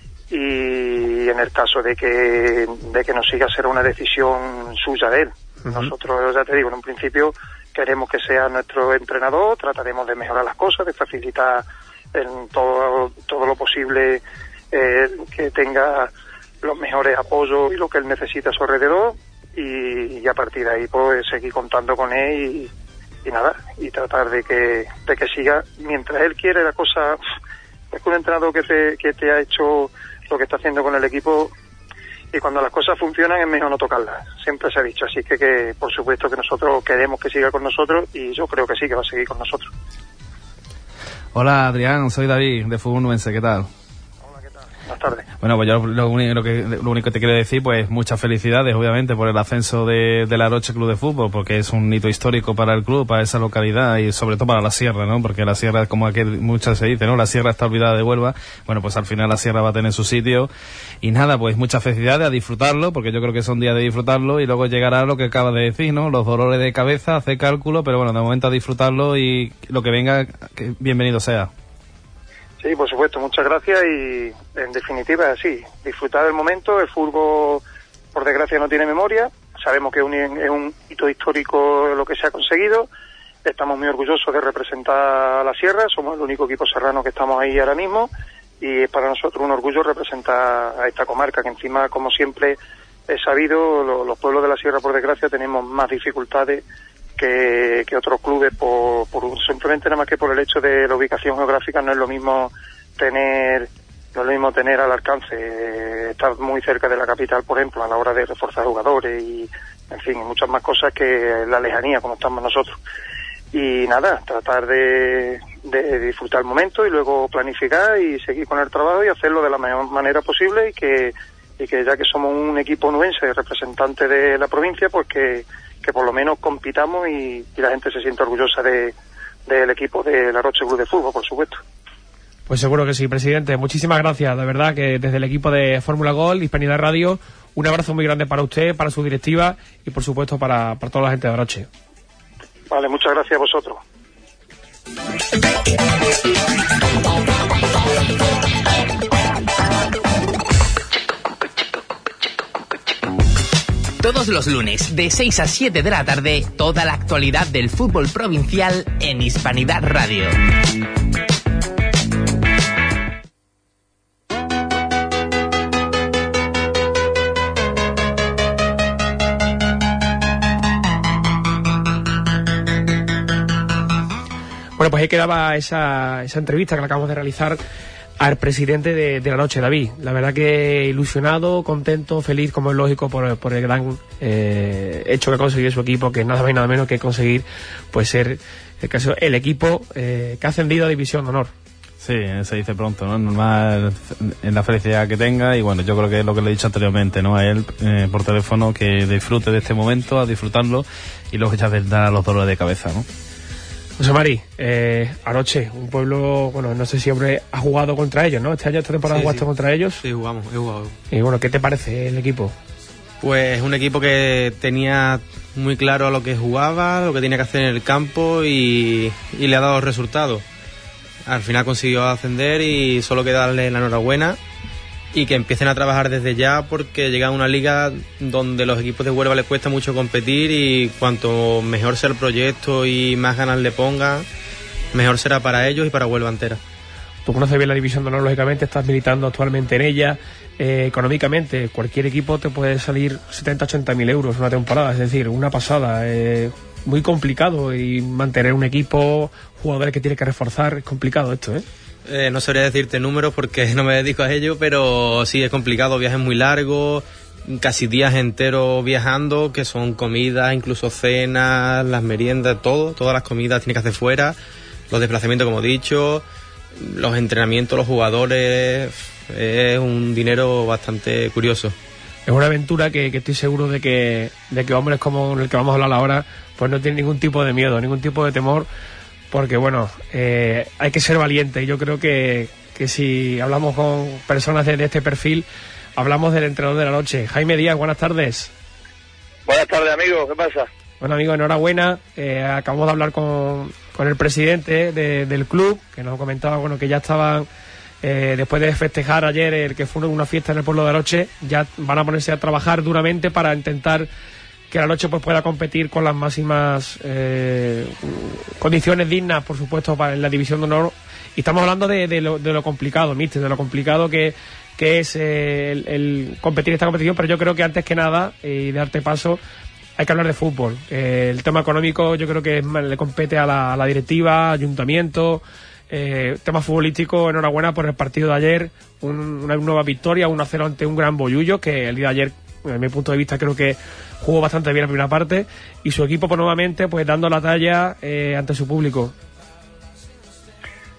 y en el caso de que de que no siga será una decisión suya de él. Uh-huh. Nosotros, ya te digo, en un principio queremos que sea nuestro entrenador, trataremos de mejorar las cosas, de facilitar en todo, todo lo posible eh, que tenga los mejores apoyos y lo que él necesita a su alrededor, y, y a partir de ahí pues seguir contando con él y, y nada, y tratar de que de que siga mientras él quiere la cosa. Es que un entrenador que te, que te ha hecho lo que está haciendo con el equipo, y cuando las cosas funcionan es mejor no tocarlas, siempre se ha dicho, así que, que por supuesto que nosotros queremos que siga con nosotros, y yo creo que sí, que va a seguir con nosotros. Hola Adrián, soy David de Fútbol Nubense, ¿qué tal? Hola, ¿qué tal? Buenas tardes. Bueno, pues yo lo único, lo que, lo único que te quiero decir, pues muchas felicidades, obviamente, por el ascenso de, de la Aroche Club de Fútbol, porque es un hito histórico para el club, para esa localidad y sobre todo para la Sierra, ¿no? Porque la Sierra, como aquí muchas se dice, ¿no? La Sierra está olvidada de Huelva. Bueno, pues al final la Sierra va a tener su sitio. Y nada, pues muchas felicidades, a disfrutarlo, porque yo creo que son días de disfrutarlo y luego llegará lo que acabas de decir, ¿no? Los dolores de cabeza, hacer cálculo, pero bueno, de momento a disfrutarlo y lo que venga, que bienvenido sea. Sí, por supuesto, muchas gracias y en definitiva es así, disfrutar del momento. El fútbol, por desgracia, no tiene memoria, sabemos que es un, es un hito histórico lo que se ha conseguido, estamos muy orgullosos de representar a la Sierra, somos el único equipo serrano que estamos ahí ahora mismo y es para nosotros un orgullo representar a esta comarca que encima, como siempre he sabido, lo, los pueblos de la Sierra, por desgracia, tenemos más dificultades Que, que otros clubes por, por simplemente nada más que por el hecho de la ubicación geográfica. No es lo mismo tener no es lo mismo tener al alcance eh, estar muy cerca de la capital, por ejemplo, a la hora de reforzar jugadores y en fin, muchas más cosas que la lejanía como estamos nosotros. Y nada, tratar de, de disfrutar el momento y luego planificar y seguir con el trabajo y hacerlo de la mejor manera posible y que y que ya que somos un equipo nubense representante de la provincia, pues que que por lo menos compitamos y, y la gente se siente orgullosa de del equipo de la Aroche Club de Fútbol, por supuesto. Pues seguro que sí, presidente. Muchísimas gracias, de verdad, que desde el equipo de Fórmula Gol, Hispanidad Radio, un abrazo muy grande para usted, para su directiva y por supuesto para, para toda la gente de Aroche. Vale, muchas gracias a vosotros. Todos los lunes, de seis a siete de la tarde, toda la actualidad del fútbol provincial en Hispanidad Radio. Bueno, pues ahí quedaba esa, esa entrevista que le acabamos de realizar al presidente de, de la Aroche, David. La verdad que ilusionado, contento, feliz, como es lógico, por, por el gran eh, hecho que ha conseguido su equipo, que nada más y nada menos que conseguir pues ser el, caso, el equipo eh, que ha ascendido a División de Honor. Sí, se dice pronto, ¿no? Normal en la felicidad que tenga y bueno, yo creo que es lo que le he dicho anteriormente, ¿no? A él eh, por teléfono, que disfrute de este momento, a disfrutarlo y luego ya vendrá los dolores de cabeza, ¿no? José Mari, eh, Aroche, un pueblo, bueno, no sé si hombre ha jugado contra ellos, ¿no? Este año, esta temporada sí, jugaste sí. contra ellos. Sí, jugamos, he jugado. Y bueno, ¿qué te parece el equipo? Pues un equipo que tenía muy claro a lo que jugaba, lo que tenía que hacer en el campo y, y le ha dado resultados. Al final consiguió ascender y solo queda darle la enhorabuena y que empiecen a trabajar desde ya, porque llega a una liga donde los equipos de Huelva les cuesta mucho competir y cuanto mejor sea el proyecto y más ganas le pongan, mejor será para ellos y para Huelva entera. Tú conoces bien la División de Honor, lógicamente, estás militando actualmente en ella. Eh, económicamente, cualquier equipo te puede salir setenta, ochenta mil euros una temporada, es decir, una pasada. Eh, muy complicado y mantener un equipo, jugadores que tiene que reforzar, es complicado esto, ¿eh? Eh, no sabría decirte números porque no me dedico a ello, pero sí es complicado, viajes muy largos, casi días enteros viajando, que son comidas, incluso cenas, las meriendas, todo, todas las comidas tienes que hacer fuera, los desplazamientos como he dicho, los entrenamientos, los jugadores, es un dinero bastante curioso. Es una aventura que, que estoy seguro de que, de que hombres como el que vamos a hablar ahora, pues no tienen ningún tipo de miedo, ningún tipo de temor, porque bueno, eh, hay que ser valiente. Yo creo que, que si hablamos con personas de, de este perfil, hablamos del entrenador de la noche. Jaime Díaz, buenas tardes. Buenas tardes, amigo, ¿qué pasa? Bueno, amigo, enhorabuena. Eh, acabamos de hablar con, con el presidente de, del club, que nos comentaba, bueno, que ya estaban, eh, después de festejar ayer el que fue una fiesta en el pueblo de Aroche, ya van a ponerse a trabajar duramente para intentar que la Aroche pues pueda competir con las máximas eh, condiciones dignas, por supuesto, para en la División de Honor. Y estamos hablando de, de, lo, de lo complicado, mister, de lo complicado que, que es eh, el, el competir esta competición, pero yo creo que antes que nada, y eh, darte paso, hay que hablar de fútbol. Eh, el tema económico yo creo que es, le compete a la, a la directiva, ayuntamiento. Eh, tema futbolístico, enhorabuena por el partido de ayer, un, una nueva victoria, uno a cero ante un gran Bollullo, que el día de ayer, desde mi punto de vista, creo que jugó bastante bien la primera parte, y su equipo pues nuevamente pues dando la talla eh, ante su público. Pues la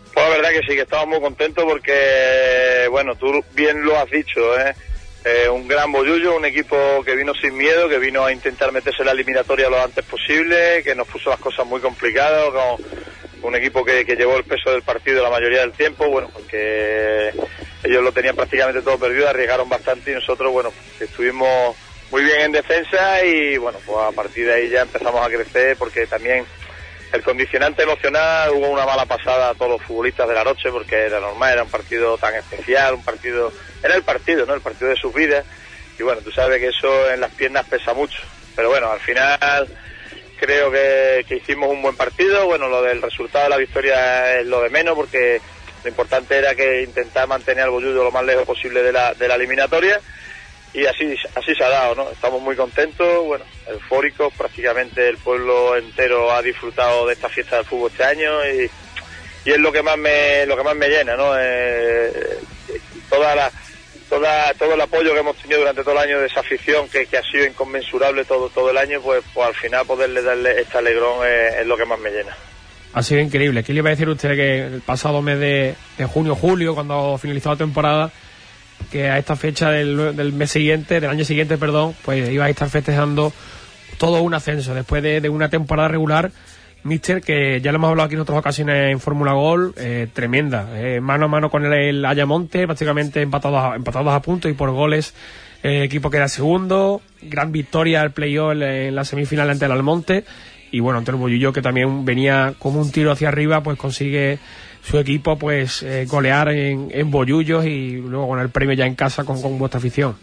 verdad que sí, que estamos muy contentos porque, bueno, tú bien lo has dicho, ¿eh? Eh, un gran bollullo, un equipo que vino sin miedo, que vino a intentar meterse en la eliminatoria lo antes posible, que nos puso las cosas muy complicadas, con un equipo que, que llevó el peso del partido la mayoría del tiempo, bueno, porque ellos lo tenían prácticamente todo perdido, arriesgaron bastante y nosotros, bueno, estuvimos muy bien en defensa y, bueno, pues a partir de ahí ya empezamos a crecer porque también el condicionante emocional, hubo una mala pasada a todos los futbolistas de la noche porque era normal, era un partido tan especial, un partido, era el partido, ¿no? El partido de sus vidas y bueno, tú sabes que eso en las piernas pesa mucho, pero bueno, al final creo que, que hicimos un buen partido, bueno, lo del resultado de la victoria es lo de menos porque lo importante era que intentar mantener al bollullo lo más lejos posible de la, de la eliminatoria. Y así así se ha dado, ¿no? Estamos muy contentos, bueno, eufóricos, prácticamente el pueblo entero ha disfrutado de esta fiesta del fútbol este año y, y es lo que más me lo que más me llena, ¿no? Eh, toda la toda todo el apoyo que hemos tenido durante todo el año de esa afición que, que ha sido inconmensurable todo todo el año, pues, pues al final poderle darle este alegrón es, es lo que más me llena. Ha sido increíble. ¿Qué le iba a decir a usted que el pasado mes de, de junio julio, cuando finalizó la temporada, que a esta fecha del, del mes siguiente, del año siguiente, perdón, pues iba a estar festejando todo un ascenso después de, de una temporada regular, míster, que ya lo hemos hablado aquí en otras ocasiones en Fórmula Gol, eh, tremenda, eh, mano a mano con el, el Ayamonte, prácticamente empatados a, empatados a punto y por goles el eh, equipo que era segundo, gran victoria al playoff en, en la semifinal ante el Almonte y bueno, ante el Bollullo que también venía como un tiro hacia arriba, pues consigue su equipo pues eh, golear en, en Bollullos y luego con el premio ya en casa con, con vuestra afición.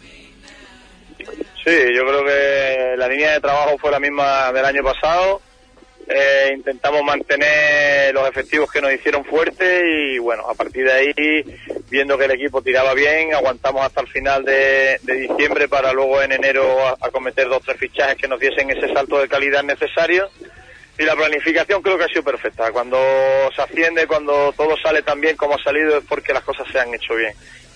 Sí, yo creo que la línea de trabajo fue la misma del año pasado. Eh, intentamos mantener los efectivos que nos hicieron fuertes y bueno, a partir de ahí, viendo que el equipo tiraba bien, aguantamos hasta el final de, de diciembre para luego en enero acometer dos o tres fichajes que nos diesen ese salto de calidad necesario. Y la planificación creo que ha sido perfecta. Cuando se asciende, cuando todo sale tan bien como ha salido, es porque las cosas se han hecho bien.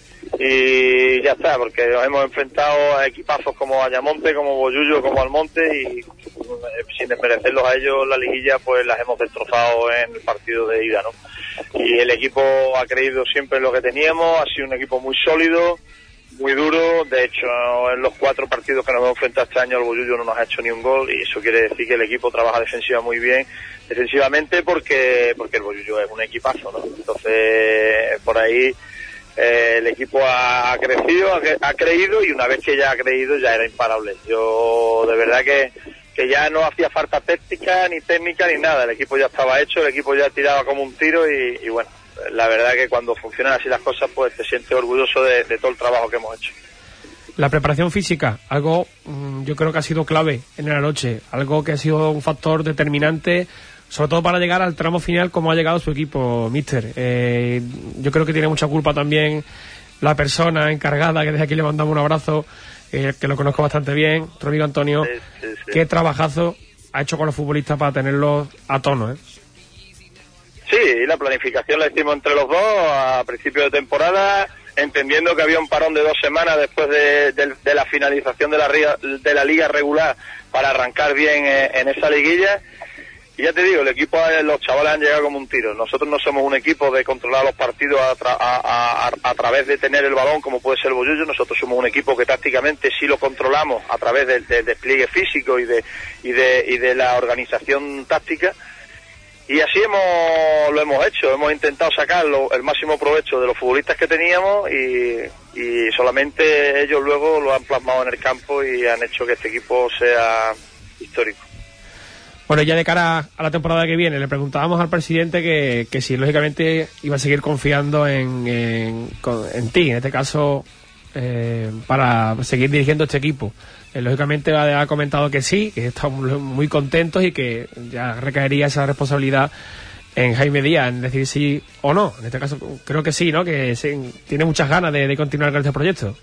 Y ya está, porque nos hemos enfrentado a equipazos como Ayamonte, como Bollullo, como Almonte, y sin desmerecerlos a ellos, la liguilla pues las hemos destrozado en el partido de ida, ¿no? Y el equipo ha creído siempre en lo que teníamos, ha sido un equipo muy sólido, muy duro. De hecho, en los cuatro partidos que nos hemos enfrentado este año, el Bollullo no nos ha hecho ni un gol y eso quiere decir que el equipo trabaja defensiva muy bien, defensivamente porque porque el Bollullo es un equipazo, ¿no? Entonces, por ahí eh, el equipo ha crecido, ha, ha creído y una vez que ya ha creído ya era imparable. Yo de verdad que que ya no hacía falta táctica ni técnica ni nada, el equipo ya estaba hecho, el equipo ya tiraba como un tiro y, y bueno, la verdad que cuando funcionan así las cosas pues te sientes orgulloso de, de todo el trabajo que hemos hecho. La preparación física, algo mmm, yo creo que ha sido clave en la noche, algo que ha sido un factor determinante, sobre todo para llegar al tramo final como ha llegado su equipo, míster. Eh, yo creo que tiene mucha culpa también la persona encargada, que desde aquí le mandamos un abrazo, eh, que lo conozco bastante bien, nuestro amigo Antonio. Sí, sí, sí. Qué trabajazo ha hecho con los futbolistas para tenerlos a tono, ¿eh? Sí, la planificación la hicimos entre los dos a principio de temporada, entendiendo que había un parón de dos semanas después de, de, de la finalización de la, de la liga regular para arrancar bien en, en esa liguilla. Y ya te digo, el equipo, los chavales han llegado como un tiro. Nosotros no somos un equipo de controlar los partidos a, tra a, a, a través de tener el balón como puede ser el Bollullo. Nosotros somos un equipo que tácticamente sí lo controlamos a través del, del despliegue físico y de, y, de, y de la organización táctica. Y así hemos lo hemos hecho, hemos intentado sacar lo, el máximo provecho de los futbolistas que teníamos y, y solamente ellos luego lo han plasmado en el campo y han hecho que este equipo sea histórico. Bueno, ya de cara a la temporada que viene, le preguntábamos al presidente que, que si lógicamente iba a seguir confiando en, en, en ti, en este caso, eh, para seguir dirigiendo este equipo. Eh, lógicamente ha comentado que sí, que estamos muy contentos y que ya recaería esa responsabilidad en Jaime Díaz, en decir sí o no. En este caso creo que sí, ¿no? Que sí, tiene muchas ganas de, de continuar con este proyecto.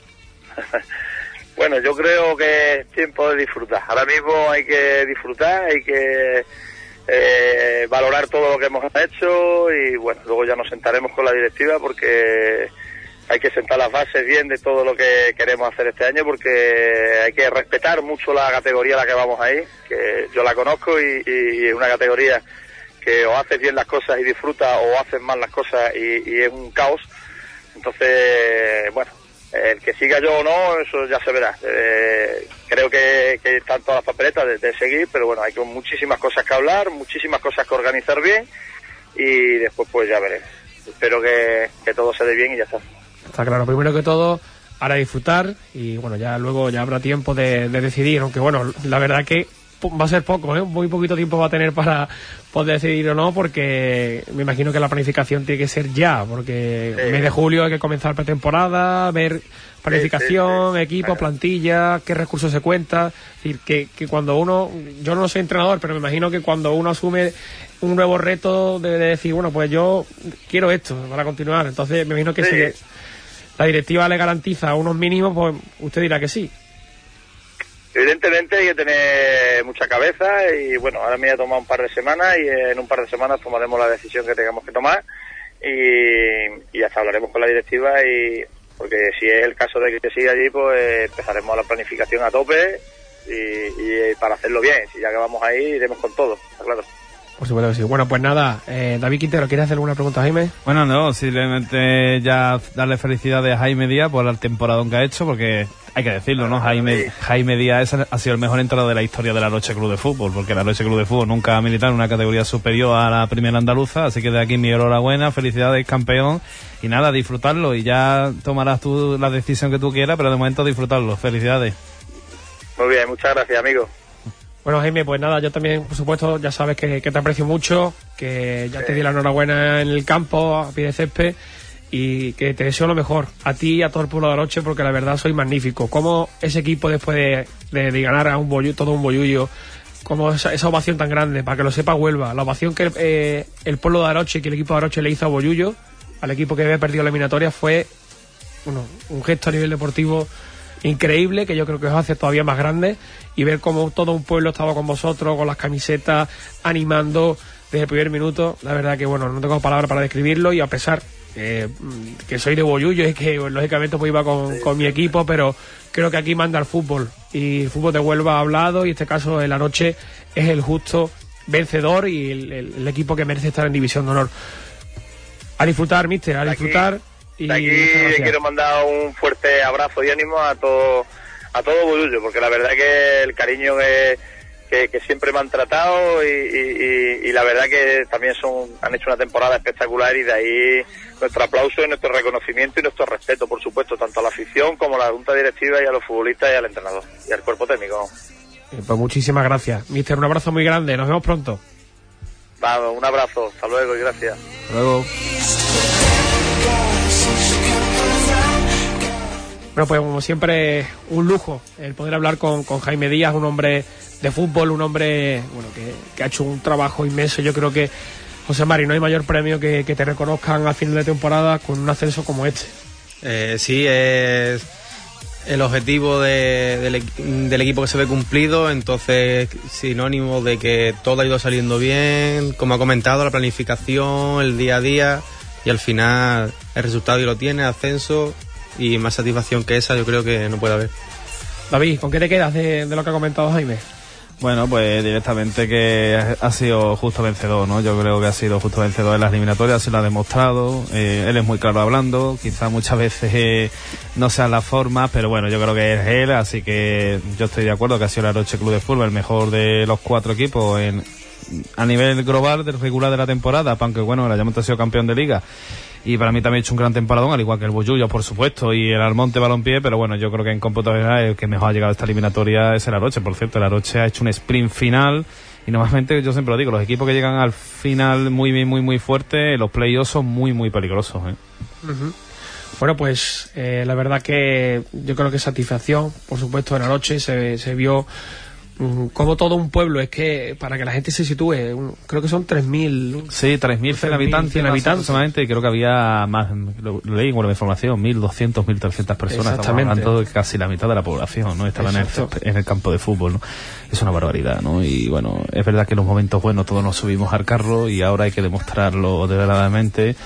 Bueno, yo creo que es tiempo de disfrutar. Ahora mismo hay que disfrutar, hay que eh, valorar todo lo que hemos hecho y bueno, luego ya nos sentaremos con la directiva porque hay que sentar las bases bien de todo lo que queremos hacer este año porque hay que respetar mucho la categoría a la que vamos a ir, que yo la conozco y, y es una categoría que o haces bien las cosas y disfrutas o haces mal las cosas y, y es un caos. Entonces, bueno, el que siga yo o no, eso ya se verá. Eh, creo que, que están todas las papeletas de, de seguir, pero bueno, hay muchísimas cosas que hablar, muchísimas cosas que organizar bien y después pues ya veré. Espero que, que todo se dé bien y ya está. Está claro, primero que todo, ahora disfrutar y bueno, ya luego ya habrá tiempo de, de decidir, aunque bueno, la verdad que va a ser poco, ¿eh? Muy poquito tiempo va a tener para poder decidir o no, porque me imagino que la planificación tiene que ser ya, porque el sí. mes de julio hay que comenzar pretemporada, ver planificación, sí, sí, sí. equipo, plantilla, qué recursos se cuenta. Es decir, que, que cuando uno, yo no soy entrenador, pero me imagino que cuando uno asume un nuevo reto de, de decir, bueno, pues yo quiero esto para continuar, entonces me imagino que sí. si la directiva le garantiza unos mínimos, pues usted dirá que sí. Evidentemente hay que tener mucha cabeza y bueno, ahora me voy a tomar un par de semanas y en un par de semanas tomaremos la decisión que tengamos que tomar y, y hasta hablaremos con la directiva y porque si es el caso de que siga allí, pues empezaremos la planificación a tope y, y para hacerlo bien. Si ya que vamos ahí, iremos con todo, está claro. Por supuesto que sí. Bueno, pues nada, eh, David Quintero, ¿quieres hacer alguna pregunta a Jaime? Bueno, no, simplemente ya darle felicidades a Jaime Díaz por el temporadón que ha hecho, porque hay que decirlo, ¿no? Jaime, Jaime Díaz ha sido el mejor entrenador de la historia de la Aroche Club de Fútbol, porque la Aroche Club de Fútbol nunca ha militado en una categoría superior a la primera andaluza, así que de aquí mi enhorabuena, felicidades, campeón, y nada, disfrutarlo, y ya tomarás tú la decisión que tú quieras, pero de momento disfrutarlo, felicidades. Muy bien, muchas gracias, amigo. Bueno, Jaime, pues nada, yo también, por supuesto, ya sabes que, que te aprecio mucho, que ya sí. te di la enhorabuena en el campo, a pie de césped, y que te deseo lo mejor, a ti y a todo el pueblo de Aroche, porque la verdad soy magnífico. Como ese equipo, después de, de, de ganar a un bollu, todo un bollullo, como esa, esa ovación tan grande, para que lo sepa Huelva, la ovación que eh, el pueblo de Aroche, que el equipo de Aroche le hizo a Bollullo, al equipo que había perdido la eliminatoria, fue bueno, un gesto a nivel deportivo increíble, que yo creo que os hace todavía más grande, y ver cómo todo un pueblo estaba con vosotros, con las camisetas, animando desde el primer minuto. La verdad que, bueno, no tengo palabras para describirlo, y a pesar eh, que soy de Bollullo y que, pues, lógicamente, pues iba con, con mi equipo, pero creo que aquí manda el fútbol, y el fútbol de Huelva ha hablado, y en este caso el Aroche es el justo vencedor y el, el, el equipo que merece estar en División de Honor. A disfrutar, míster, a disfrutar. Y de aquí quiero mandar un fuerte abrazo y ánimo a todo a todo Bollullo, porque la verdad que el cariño que, que, que siempre me han tratado y, y, y la verdad que también son han hecho una temporada espectacular, y de ahí nuestro aplauso y nuestro reconocimiento y nuestro respeto, por supuesto, tanto a la afición como a la junta directiva y a los futbolistas y al entrenador y al cuerpo técnico. Eh, pues muchísimas gracias, míster, un abrazo muy grande, nos vemos pronto. Vamos, un abrazo, hasta luego y gracias. Hasta luego. Bueno, pues como siempre, un lujo el poder hablar con, con Jaime Díaz, un hombre de fútbol, un hombre bueno que, que ha hecho un trabajo inmenso. Yo creo que, José Mari, no hay mayor premio que, que te reconozcan a final de temporada con un ascenso como este. Eh, sí, es el objetivo de, del, del equipo que se ve cumplido, entonces sinónimo de que todo ha ido saliendo bien, como ha comentado, la planificación, el día a día, y al final el resultado ya lo tiene, ascenso. Y más satisfacción que esa yo creo que no puede haber. David, ¿con qué te quedas de, de lo que ha comentado Jaime? Bueno, pues directamente que ha sido justo vencedor, ¿no? Yo creo que ha sido justo vencedor en las eliminatorias, se lo ha demostrado, eh, él es muy claro hablando, quizás muchas veces eh, no sean las formas, pero bueno, yo creo que es él, así que yo estoy de acuerdo que ha sido el Aroche Club de Fútbol el mejor de los cuatro equipos en a nivel global del regular de la temporada, aunque bueno, el Ayamonte ha sido campeón de liga. Y para mí también ha hecho un gran temporadón, al igual que el Bollullo, por supuesto, y el Almonte Balompié, pero bueno, yo creo que en cómputo general el que mejor ha llegado a esta eliminatoria es el Aroche. Por cierto, el Aroche ha hecho un sprint final, y normalmente, yo siempre lo digo, los equipos que llegan al final muy, muy, muy, muy fuerte, los play-offs son muy, muy peligrosos, ¿eh? Uh-huh. Bueno, pues eh, la verdad que yo creo que satisfacción, por supuesto, en Aroche se, se vio como todo un pueblo, es que para que la gente se sitúe, un, creo que son tres mil. Sí, tres mil habitantes, habitantes solamente, y creo que había más, lo, lo leí con la información, mil doscientos, mil trescientas personas. Estamos hablando de casi la mitad de la población, ¿no? Estaban en el, en el campo de fútbol, ¿no? Es una barbaridad, ¿no? Y bueno, es verdad que en los momentos buenos todos nos subimos al carro y ahora hay que demostrarlo de verdaderamente.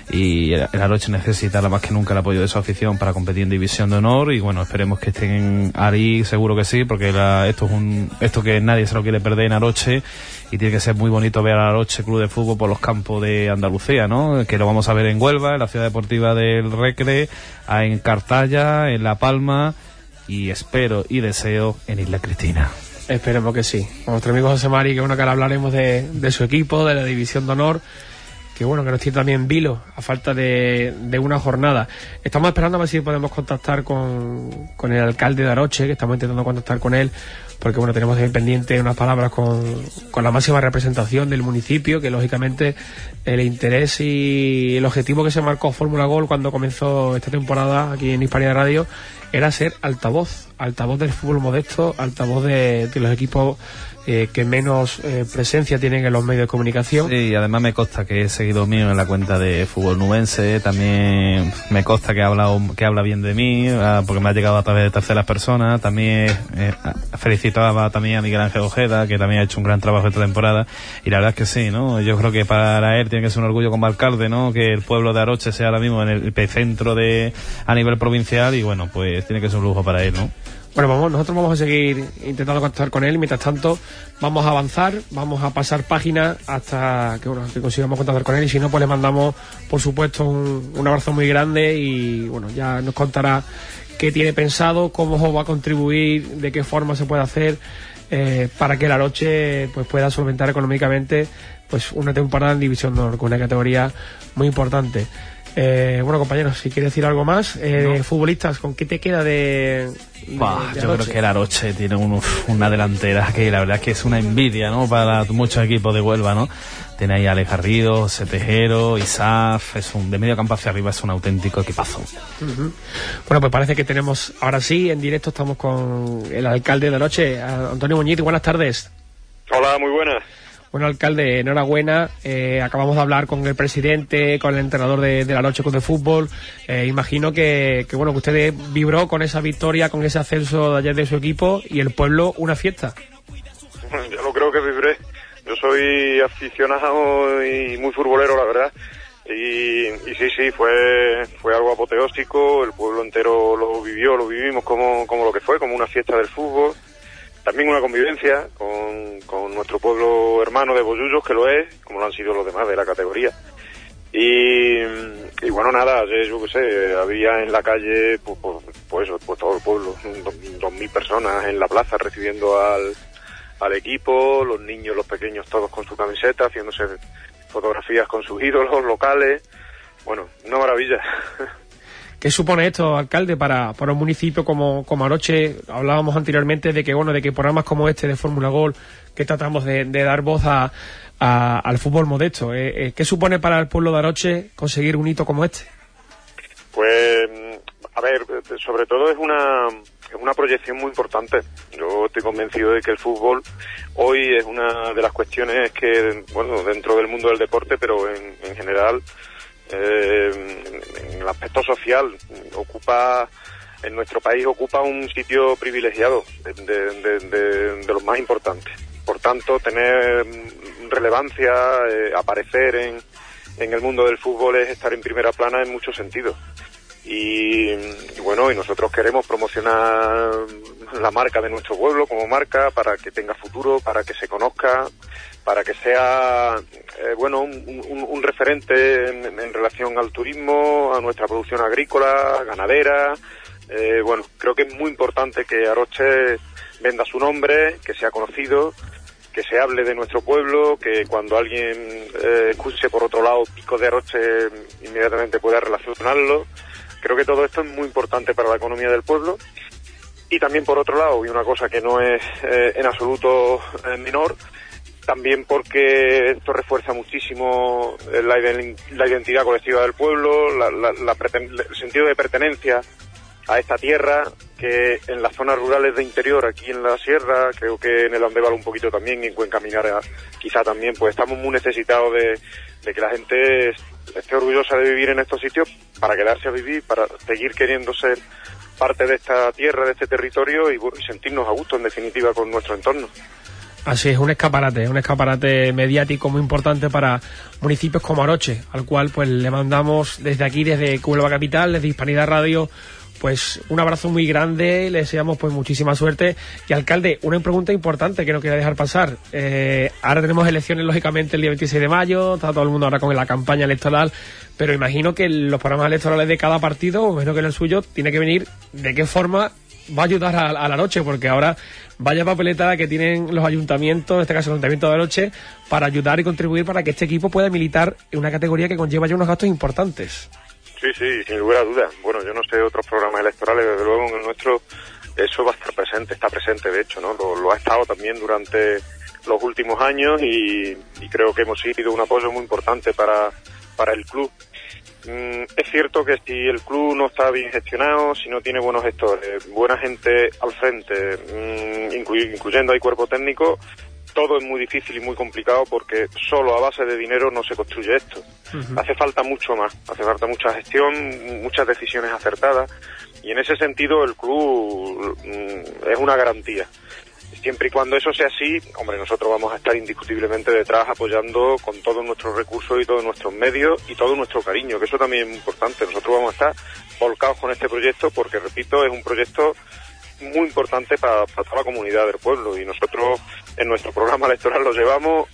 y el, el Aroche necesita más que nunca el apoyo de su afición para competir en División de Honor, y bueno, esperemos que estén ahí, seguro que sí, porque la, esto es un esto que nadie se lo quiere perder en Aroche, y tiene que ser muy bonito ver al Aroche Club de Fútbol por los campos de Andalucía, ¿no? Que lo vamos a ver en Huelva, en la ciudad deportiva del Recre, en Cartaya, en La Palma, y espero y deseo en Isla Cristina. Esperemos que sí. Con nuestro amigo José Mari, que bueno, que ahora hablaremos de, de su equipo, de la División de Honor, que bueno, que nos tiene también vilo a falta de, de una jornada. Estamos esperando a ver si podemos contactar con, con el alcalde de Aroche, que estamos intentando contactar con él, porque bueno, tenemos ahí pendiente unas palabras con, con la máxima representación del municipio, que lógicamente el interés y el objetivo que se marcó Fórmula Gol cuando comenzó esta temporada aquí en Hispanidad Radio era ser altavoz, altavoz del fútbol modesto, altavoz de, de los equipos eh, que menos eh, presencia tienen en los medios de comunicación. Sí, y además me consta que es seguidor mío en la cuenta de Fútbol Nubense, también me consta que ha hablado, que habla bien de mí, porque me ha llegado a través de terceras personas. También eh, felicitaba también a Miguel Ángel Ojeda, que también ha hecho un gran trabajo esta temporada, y la verdad es que sí, ¿no? Yo creo que para él tiene que ser un orgullo como alcalde, ¿no? Que el pueblo de Aroche sea ahora mismo en el epicentro de a nivel provincial, y bueno, pues tiene que ser un lujo para él, ¿no? Bueno, vamos, nosotros vamos a seguir intentando contactar con él. Mientras tanto, vamos a avanzar, vamos a pasar páginas hasta que, bueno, que consigamos contactar con él. Y si no, pues le mandamos, por supuesto, un, un abrazo muy grande. Y bueno, ya nos contará qué tiene pensado, cómo va a contribuir, de qué forma se puede hacer eh, para que el Aroche pues, pueda solventar económicamente pues una temporada en División de Honor, con una categoría muy importante. Eh, bueno, compañeros, si quieres decir algo más, eh, no. Futbolistas, ¿con qué te queda de, de, bah, de yo creo que el Aroche tiene un, una delantera que la verdad es que es una envidia, ¿no? Para muchos equipos de Huelva, ¿no? Tiene ahí a Ale Garrido, Setejero, Isaf, es un, de medio campo hacia arriba es un auténtico equipazo. Uh-huh. Bueno, pues parece que tenemos, ahora sí, en directo estamos con el alcalde de Aroche, Antonio Muñiz. Buenas tardes. Hola, muy buenas. Bueno, alcalde, enhorabuena. Eh, acabamos de hablar con el presidente, con el entrenador de, de la Aroche Club de Fútbol. Eh, imagino que, que, bueno, que usted vibró con esa victoria, con ese ascenso de ayer de su equipo, y el pueblo una fiesta. Yo no creo que vibré. Yo soy aficionado y muy futbolero, la verdad. Y, y sí, sí, fue fue algo apoteósico. El pueblo entero lo vivió, lo vivimos como, como lo que fue, como una fiesta del fútbol. También una convivencia con, con nuestro pueblo hermano de Bollullos, que lo es, como lo han sido los demás de la categoría. Y, y bueno, nada, yo qué sé, había en la calle, pues, pues, pues, pues todo el pueblo, dos, dos mil personas en la plaza recibiendo al, al equipo, los niños, los pequeños, todos con su camiseta, haciéndose fotografías con sus ídolos locales. Bueno, una maravilla. ¿Qué supone esto, alcalde, para, para un municipio como, como Aroche? Hablábamos anteriormente de que, bueno, de que programas como este de Fórmula Gol, que tratamos de, de dar voz a, a, al fútbol modesto, eh, eh, ¿qué supone para el pueblo de Aroche conseguir un hito como este? Pues, a ver, sobre todo es una, es una proyección muy importante. Yo estoy convencido de que el fútbol hoy es una de las cuestiones que, bueno, dentro del mundo del deporte, pero en, en general, Eh, en el aspecto social ocupa en nuestro país ocupa un sitio privilegiado de, de, de, de los más importantes. Por tanto, tener relevancia, eh, aparecer en, en el mundo del fútbol es estar en primera plana en muchos sentidos. Y, y bueno, y nosotros queremos promocionar la marca de nuestro pueblo como marca para que tenga futuro, para que se conozca, para que sea eh, bueno un, un, un referente en, en relación al turismo, a nuestra producción agrícola, ganadera. Eh, bueno, creo que es muy importante que Aroche venda su nombre, que sea conocido, que se hable de nuestro pueblo, que cuando alguien eh, escuche por otro lado Pico de Aroche inmediatamente pueda relacionarlo. Creo que todo esto es muy importante para la economía del pueblo. Y también por otro lado, y una cosa que no es eh, en absoluto eh, menor, también porque esto refuerza muchísimo la, la identidad colectiva del pueblo, la, la, la el sentido de pertenencia a esta tierra, que en las zonas rurales de interior, aquí en la sierra, creo que en el Andévalo un poquito también, y en Cuencaminara quizá también, pues estamos muy necesitados de, de que la gente esté orgullosa de vivir en estos sitios, para quedarse a vivir, para seguir queriendo ser parte de esta tierra, de este territorio, y, y sentirnos a gusto, en definitiva, con nuestro entorno. Así es, un escaparate, un escaparate mediático muy importante para municipios como Aroche, al cual pues le mandamos desde aquí, desde Huelva Capital, desde Hispanidad Radio, pues un abrazo muy grande, le deseamos pues muchísima suerte. Y alcalde, una pregunta importante que no quería dejar pasar. Eh, ahora tenemos elecciones lógicamente el día veintiséis de mayo, está todo el mundo ahora con la campaña electoral, pero imagino que los programas electorales de cada partido, o menos que en el suyo, tiene que venir de qué forma va a ayudar a, a la noche, porque ahora vaya papeleta que tienen los ayuntamientos, en este caso el Ayuntamiento de Aroche, para ayudar y contribuir para que este equipo pueda militar en una categoría que conlleva ya unos gastos importantes. Sí, sí, sin lugar a dudas. Bueno, yo no sé otros programas electorales, desde luego en el nuestro eso va a estar presente, está presente de hecho, ¿no? Lo, lo ha estado también durante los últimos años y, y creo que hemos sido un apoyo muy importante para, para el club. Mm, es cierto que si el club no está bien gestionado, si no tiene buenos gestores, buena gente al frente, mmm, incluy, incluyendo ahí cuerpo técnico, todo es muy difícil y muy complicado porque solo a base de dinero no se construye esto. Uh-huh. Hace falta mucho más, hace falta mucha gestión, muchas decisiones acertadas y en ese sentido el club mm, es una garantía. Siempre y cuando eso sea así, hombre, nosotros vamos a estar indiscutiblemente detrás apoyando con todos nuestros recursos y todos nuestros medios y todo nuestro cariño, que eso también es muy importante. Nosotros vamos a estar volcados con este proyecto porque, repito, es un proyecto muy importante para, para toda la comunidad del pueblo y nosotros en nuestro programa electoral lo llevamos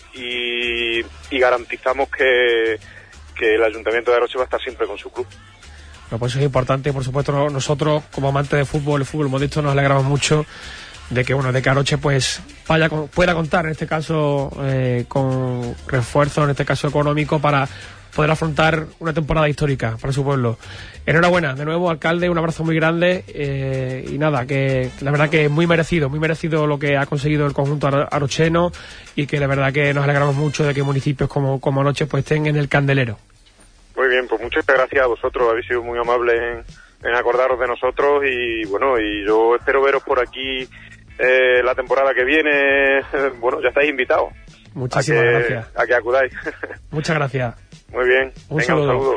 y, y garantizamos que, que el Ayuntamiento de Aroche va a estar siempre con su club. Bueno, pues eso es importante, por supuesto nosotros como amantes de fútbol, el fútbol modesto, nos alegramos mucho de que bueno de que Aroche pues vaya con, pueda contar en este caso eh, con refuerzo, en este caso económico, para poder afrontar una temporada histórica para su pueblo. Enhorabuena, de nuevo, alcalde, un abrazo muy grande eh, y nada, que la verdad que es muy merecido, muy merecido lo que ha conseguido el conjunto arocheno y que la verdad que nos alegramos mucho de que municipios como, como Aroche pues estén en el candelero. Muy bien, pues muchas gracias a vosotros, habéis sido muy amables en, en acordaros de nosotros y bueno, y yo espero veros por aquí eh, la temporada que viene. Bueno, ya estáis invitados. Muchísimas a que, gracias. A que acudáis. Muchas gracias. Muy bien, un venga, saludo. un saludo.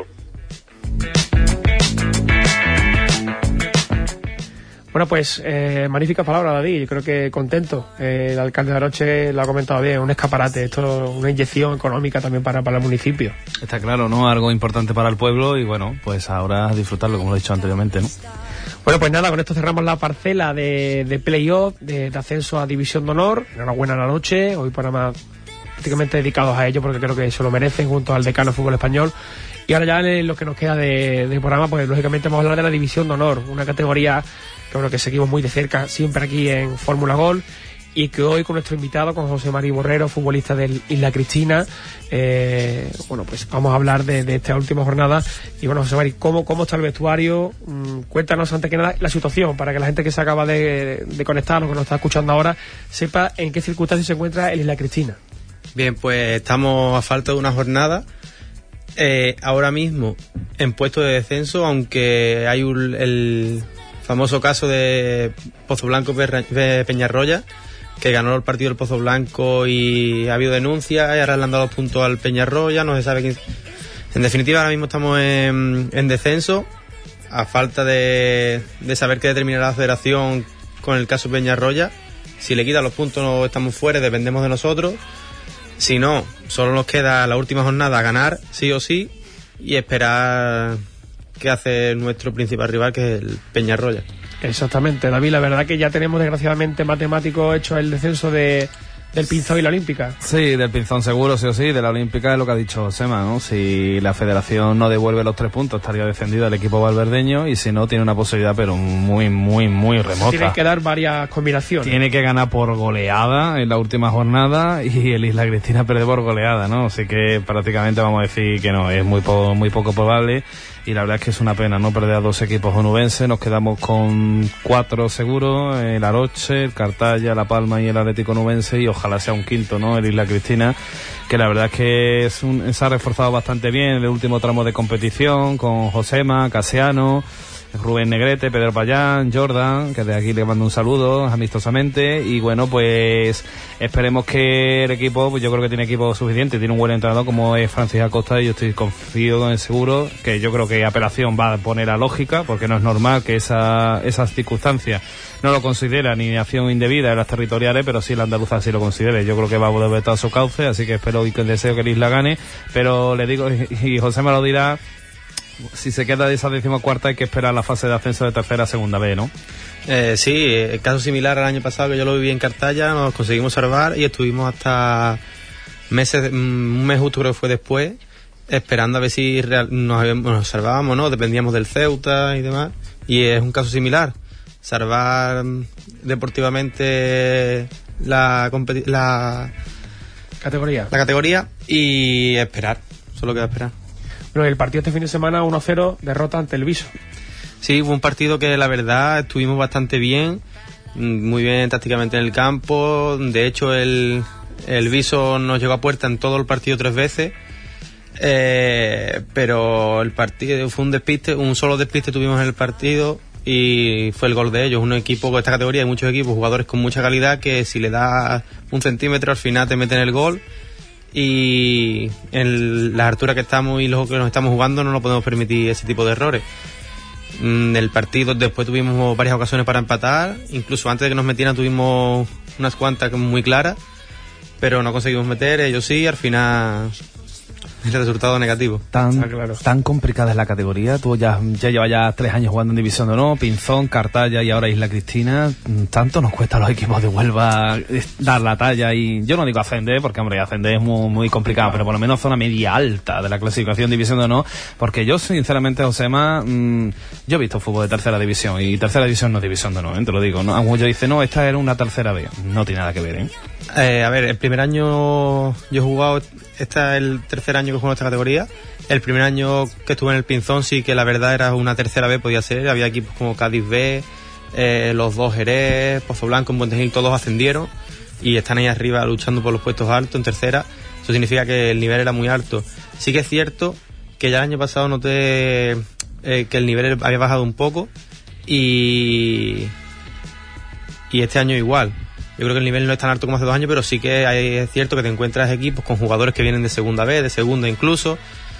Bueno, pues eh, magnífica palabra, David. Yo creo que contento. Eh, el alcalde de Aroche lo ha comentado bien, un escaparate, esto es una inyección económica también para, para el municipio. Está claro, ¿no? Algo importante para el pueblo y bueno, pues ahora disfrutarlo, como lo he dicho anteriormente, ¿no? Bueno, pues nada, con esto cerramos la parcela de, de play-off, de, de ascenso a División de Honor. Enhorabuena a la noche, hoy programa prácticamente dedicados a ello porque creo que se lo merecen junto al decano de fútbol español. Y ahora ya en lo que nos queda de, de programa, pues lógicamente vamos a hablar de la División de Honor, una categoría que bueno que seguimos muy de cerca siempre aquí en Fórmula Gol y que hoy con nuestro invitado, con José Mari Borrero, futbolista del Isla Cristina, eh, bueno pues vamos a hablar de, de esta última jornada. Y bueno, José Mari, ¿cómo, cómo está el vestuario? Mm, cuéntanos antes que nada la situación para que la gente que se acaba de, de conectar o que nos está escuchando ahora sepa en qué circunstancias se encuentra el Isla Cristina. Bien, pues estamos a falta de una jornada. Eh, ahora mismo en puesto de descenso, aunque hay un, el famoso caso de Pozo Blanco de Peñarroya, que ganó el partido del Pozo Blanco y ha habido denuncias y ahora le han dado los puntos al Peñarroya, no se sabe quién. En definitiva, ahora mismo estamos en, en descenso, a falta de, de saber qué determina la federación con el caso Peñarroya. Si le quitan los puntos no estamos fuera, dependemos de nosotros. Si no, solo nos queda la última jornada, ganar sí o sí y esperar qué hace nuestro principal rival, que es el Peñarroya. Exactamente, David, la verdad que ya tenemos desgraciadamente matemático hecho el descenso de del Pinzón y la Olímpica. Sí, del Pinzón seguro, sí o sí, de la Olímpica es lo que ha dicho Josema, ¿no? Si la federación no devuelve los tres puntos estaría descendido el equipo valverdeño y si no tiene una posibilidad pero muy, muy, muy remota. Tiene que dar varias combinaciones. Tiene que ganar por goleada en la última jornada y el Isla Cristina pierde por goleada, ¿no? Así que prácticamente vamos a decir que no, es muy, po- muy poco probable. Y la verdad es que es una pena no perder a dos equipos onubenses. Nos quedamos con cuatro seguros, el Aroche, el Cartaya, La Palma y el Atlético Onubense, y ojalá sea un quinto, ¿no? El Isla Cristina, que la verdad es que es un, se ha reforzado bastante bien en el último tramo de competición con Josema, Casiano, Rubén Negrete, Pedro Payán, Jordan, que de aquí le mando un saludo amistosamente, y bueno, pues esperemos que el equipo, pues yo creo que tiene equipo suficiente, tiene un buen entrenador como es Francis Acosta, y yo estoy confío en seguro que yo creo que apelación va a poner a lógica, porque no es normal que esa, esas circunstancias no lo considera ni acción indebida en las territoriales, pero sí la andaluza sí lo considere. Yo creo que va a volver todo a su cauce, así que espero y que deseo que el Isla gane, pero le digo, y José me lo dirá, si se queda de esa decimocuarta hay que esperar la fase de ascenso de tercera a segunda B, ¿no? Eh, sí, el caso similar al año pasado, que yo lo viví en Cartaya, nos conseguimos salvar y estuvimos hasta meses, un mes justo creo que fue después, esperando a ver si real, nos, nos salvábamos, ¿no? Dependíamos del Ceuta y demás, y es un caso similar, salvar deportivamente la, la categoría la categoría y esperar, solo queda esperar. Bueno, el partido este fin de semana uno cero, derrota ante el Viso. Sí, fue un partido que la verdad estuvimos bastante bien, muy bien tácticamente en el campo. De hecho, el, el Viso nos llegó a puerta en todo el partido tres veces, eh, pero el partido fue un despiste, un solo despiste tuvimos en el partido y fue el gol de ellos. Un equipo con esta categoría, hay muchos equipos, jugadores con mucha calidad, que si le das un centímetro al final te meten el gol. Y en la altura que estamos y lo que nos estamos jugando no nos podemos permitir ese tipo de errores. En el partido después tuvimos varias ocasiones para empatar, incluso antes de que nos metieran tuvimos unas cuantas muy claras, pero no conseguimos meter, ellos sí, al final el resultado negativo. Tan, claro. Tan complicada es la categoría. Tú ya, ya llevas ya tres años jugando en División de Honor, Pinzón, Cartaya y ahora Isla Cristina. Tanto nos cuesta a los equipos de Huelva dar la talla, y yo no digo ascender, porque hombre, ascender es muy, muy complicado, pero por lo menos zona media alta de la clasificación División de Honor, porque yo sinceramente, Josema, mmm, yo he visto fútbol de tercera división, y tercera división no es División de Honor, ¿eh? Te lo digo, ¿no? Aunque yo dice, no, esta era una tercera B, no tiene nada que ver, ¿eh? Eh, a ver, el primer año yo he jugado, este es el tercer año que juego en esta categoría. El primer año que estuve en el Pinzón sí que la verdad era una tercera B, podía ser, había equipos como Cádiz B, eh, los dos Jerez, Pozo Blanco, en Puente Gil, todos ascendieron y están ahí arriba luchando por los puestos altos en tercera. Eso significa que el nivel era muy alto. Sí que es cierto que ya el año pasado noté eh, que el nivel había bajado un poco, y y este año igual. Yo creo que el nivel no es tan alto como hace dos años, pero sí que hay, es cierto que te encuentras equipos con jugadores que vienen de segunda B, de segunda incluso,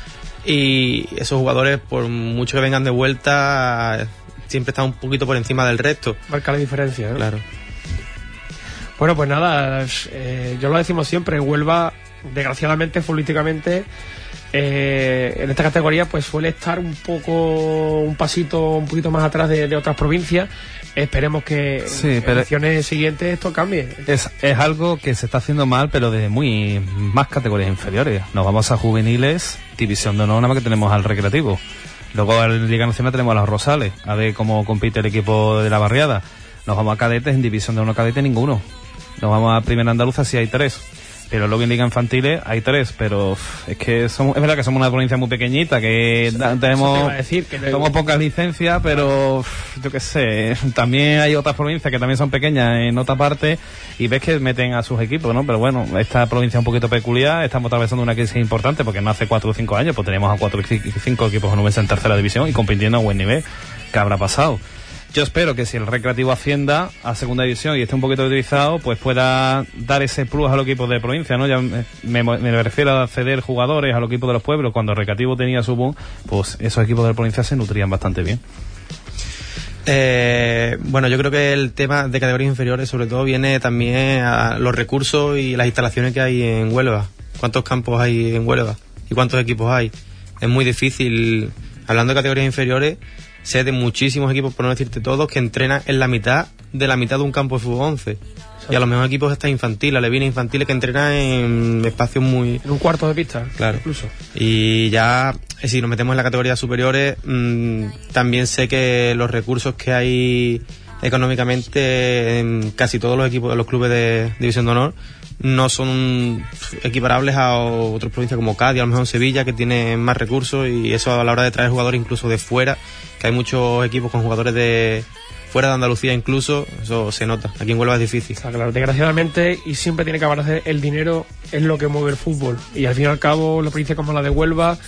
y esos jugadores, por mucho que vengan de vuelta, siempre están un poquito por encima del resto. Marca la diferencia, ¿no? Claro. Bueno, pues nada, eh, yo lo decimos siempre, en Huelva, desgraciadamente, futbolísticamente, eh, en esta categoría pues suele estar un poco, un pasito, un poquito más atrás de, de otras provincias. Esperemos que sí, en pero elecciones siguientes esto cambie. Es, es algo que se está haciendo mal, pero de muy más categorías inferiores. Nos vamos a juveniles, División de Honor, nada más que tenemos al Recreativo. Luego en Liga Nacional tenemos a los Rosales, a ver cómo compite el equipo de la barriada. Nos vamos a cadetes, en División de Honor cadete ninguno. Nos vamos a Primera Andaluza, sí hay tres. Pero luego en Liga Infantiles hay tres, pero uf, es que somos, es verdad que somos una provincia muy pequeñita, que da, tenemos decir, que tenemos pocas licencias, pero uf, yo qué sé, también hay otras provincias que también son pequeñas en otra parte y ves que meten a sus equipos, ¿no? Pero bueno, esta provincia es un poquito peculiar, estamos atravesando una crisis importante porque no hace cuatro o cinco años pues tenemos a cuatro o cinco equipos onubenses en tercera división y compitiendo a buen nivel. ¿Qué habrá pasado? Yo espero que si el Recreativo ascienda a segunda división y esté un poquito utilizado, pues pueda dar ese plus a los equipos de provincia, ¿no? Ya me, me refiero a ceder jugadores a los equipos de los pueblos. Cuando el Recreativo tenía su boom, pues esos equipos de la provincia se nutrían bastante bien. Eh, bueno, yo creo que el tema de categorías inferiores sobre todo viene también a los recursos y las instalaciones que hay en Huelva. ¿Cuántos campos hay en Huelva? ¿Y cuántos equipos hay? Es muy difícil, hablando de categorías inferiores, sé de muchísimos equipos, por no decirte todos, que entrenan en la mitad de la mitad de un campo de fútbol once. Y a los mejores equipos está infantil, alevines infantiles que entrenan en espacios muy... En un cuarto de pista, claro. Incluso. Y ya, si nos metemos en las categorías superiores, mmm, también sé que los recursos que hay económicamente en casi todos los equipos de los clubes de División de Honor no son equiparables a otras provincias como Cádiz, a lo mejor Sevilla, que tienen más recursos, y eso a la hora de traer jugadores incluso de fuera, que hay muchos equipos con jugadores de fuera de Andalucía incluso, eso se nota. Aquí en Huelva es difícil. Está claro, desgraciadamente, y siempre tiene que aparecer el dinero, es lo que mueve el fútbol, y al fin y al cabo la provincia como la de Huelva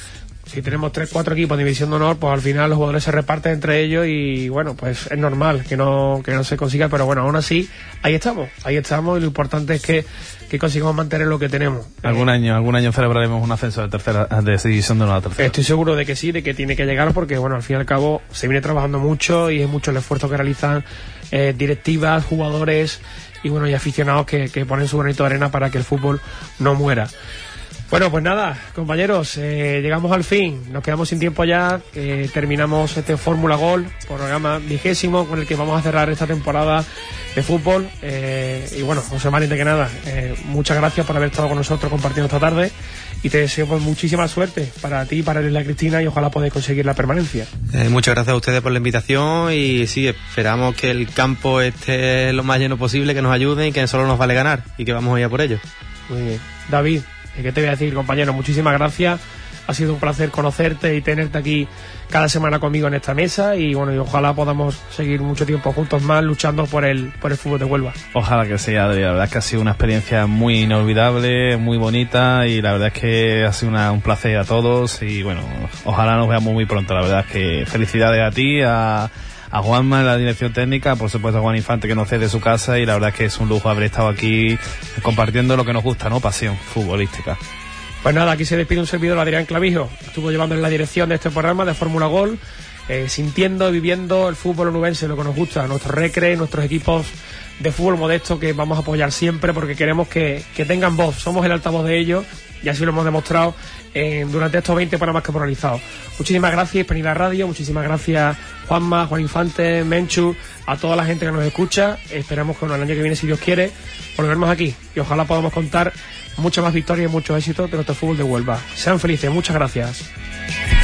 si tenemos tres, cuatro equipos de división de honor, pues al final los jugadores se reparten entre ellos y bueno, pues es normal que no que no se consiga, pero bueno, aún así, ahí estamos, ahí estamos y lo importante es que, que consigamos mantener lo que tenemos. Algún eh, año, algún año celebraremos un ascenso de tercera, de división de honor a tercera. Estoy seguro de que sí, de que tiene que llegar porque bueno, al fin y al cabo se viene trabajando mucho y es mucho el esfuerzo que realizan eh, directivas, jugadores y bueno, y aficionados que, que ponen su granito de arena para que el fútbol no muera. Bueno, pues nada, compañeros, eh, llegamos al fin, nos quedamos sin tiempo ya, eh, terminamos este Fórmula Gol, programa vigésimo con el que vamos a cerrar esta temporada de fútbol. Eh, y bueno, José Mari, de que nada, eh, muchas gracias por haber estado con nosotros compartiendo esta tarde y te deseo pues muchísima suerte para ti, para la Cristina y ojalá podáis conseguir la permanencia. Eh, muchas gracias a ustedes por la invitación y sí, esperamos que el campo esté lo más lleno posible, que nos ayuden y que solo nos vale ganar y que vamos a ir a por ello. Muy bien. David, ¿qué te voy a decir, compañero? Muchísimas gracias. Ha sido un placer conocerte y tenerte aquí cada semana conmigo en esta mesa y bueno, y ojalá podamos seguir mucho tiempo juntos más luchando por el por el fútbol de Huelva. Ojalá que sea, Adri. La verdad es que ha sido una experiencia muy inolvidable, muy bonita y la verdad es que ha sido una, un placer a todos y bueno, ojalá nos veamos muy pronto. La verdad es que felicidades a ti, a a Juanma en la dirección técnica, por supuesto a Juan Infante que nos cede su casa y la verdad es que es un lujo haber estado aquí compartiendo lo que nos gusta, ¿no? Pasión futbolística. Pues nada, aquí se despide un servidor, Adrián Clavijo. Estuvo llevando en la dirección de este programa de Fórmula Gol, eh, sintiendo y viviendo el fútbol onubense, lo que nos gusta, nuestros recre, nuestros equipos de fútbol modesto que vamos a apoyar siempre porque queremos que, que tengan voz. Somos el altavoz de ellos y así lo hemos demostrado eh, durante estos veinte programas que hemos realizado. Muchísimas gracias, Hispanidad Radio, muchísimas gracias Juanma, Juan Infante, Menchu, a toda la gente que nos escucha. Esperamos que bueno, el año que viene, si Dios quiere, volvernos aquí y ojalá podamos contar muchas más victorias y muchos éxitos de nuestro fútbol de Huelva. Sean felices, muchas gracias.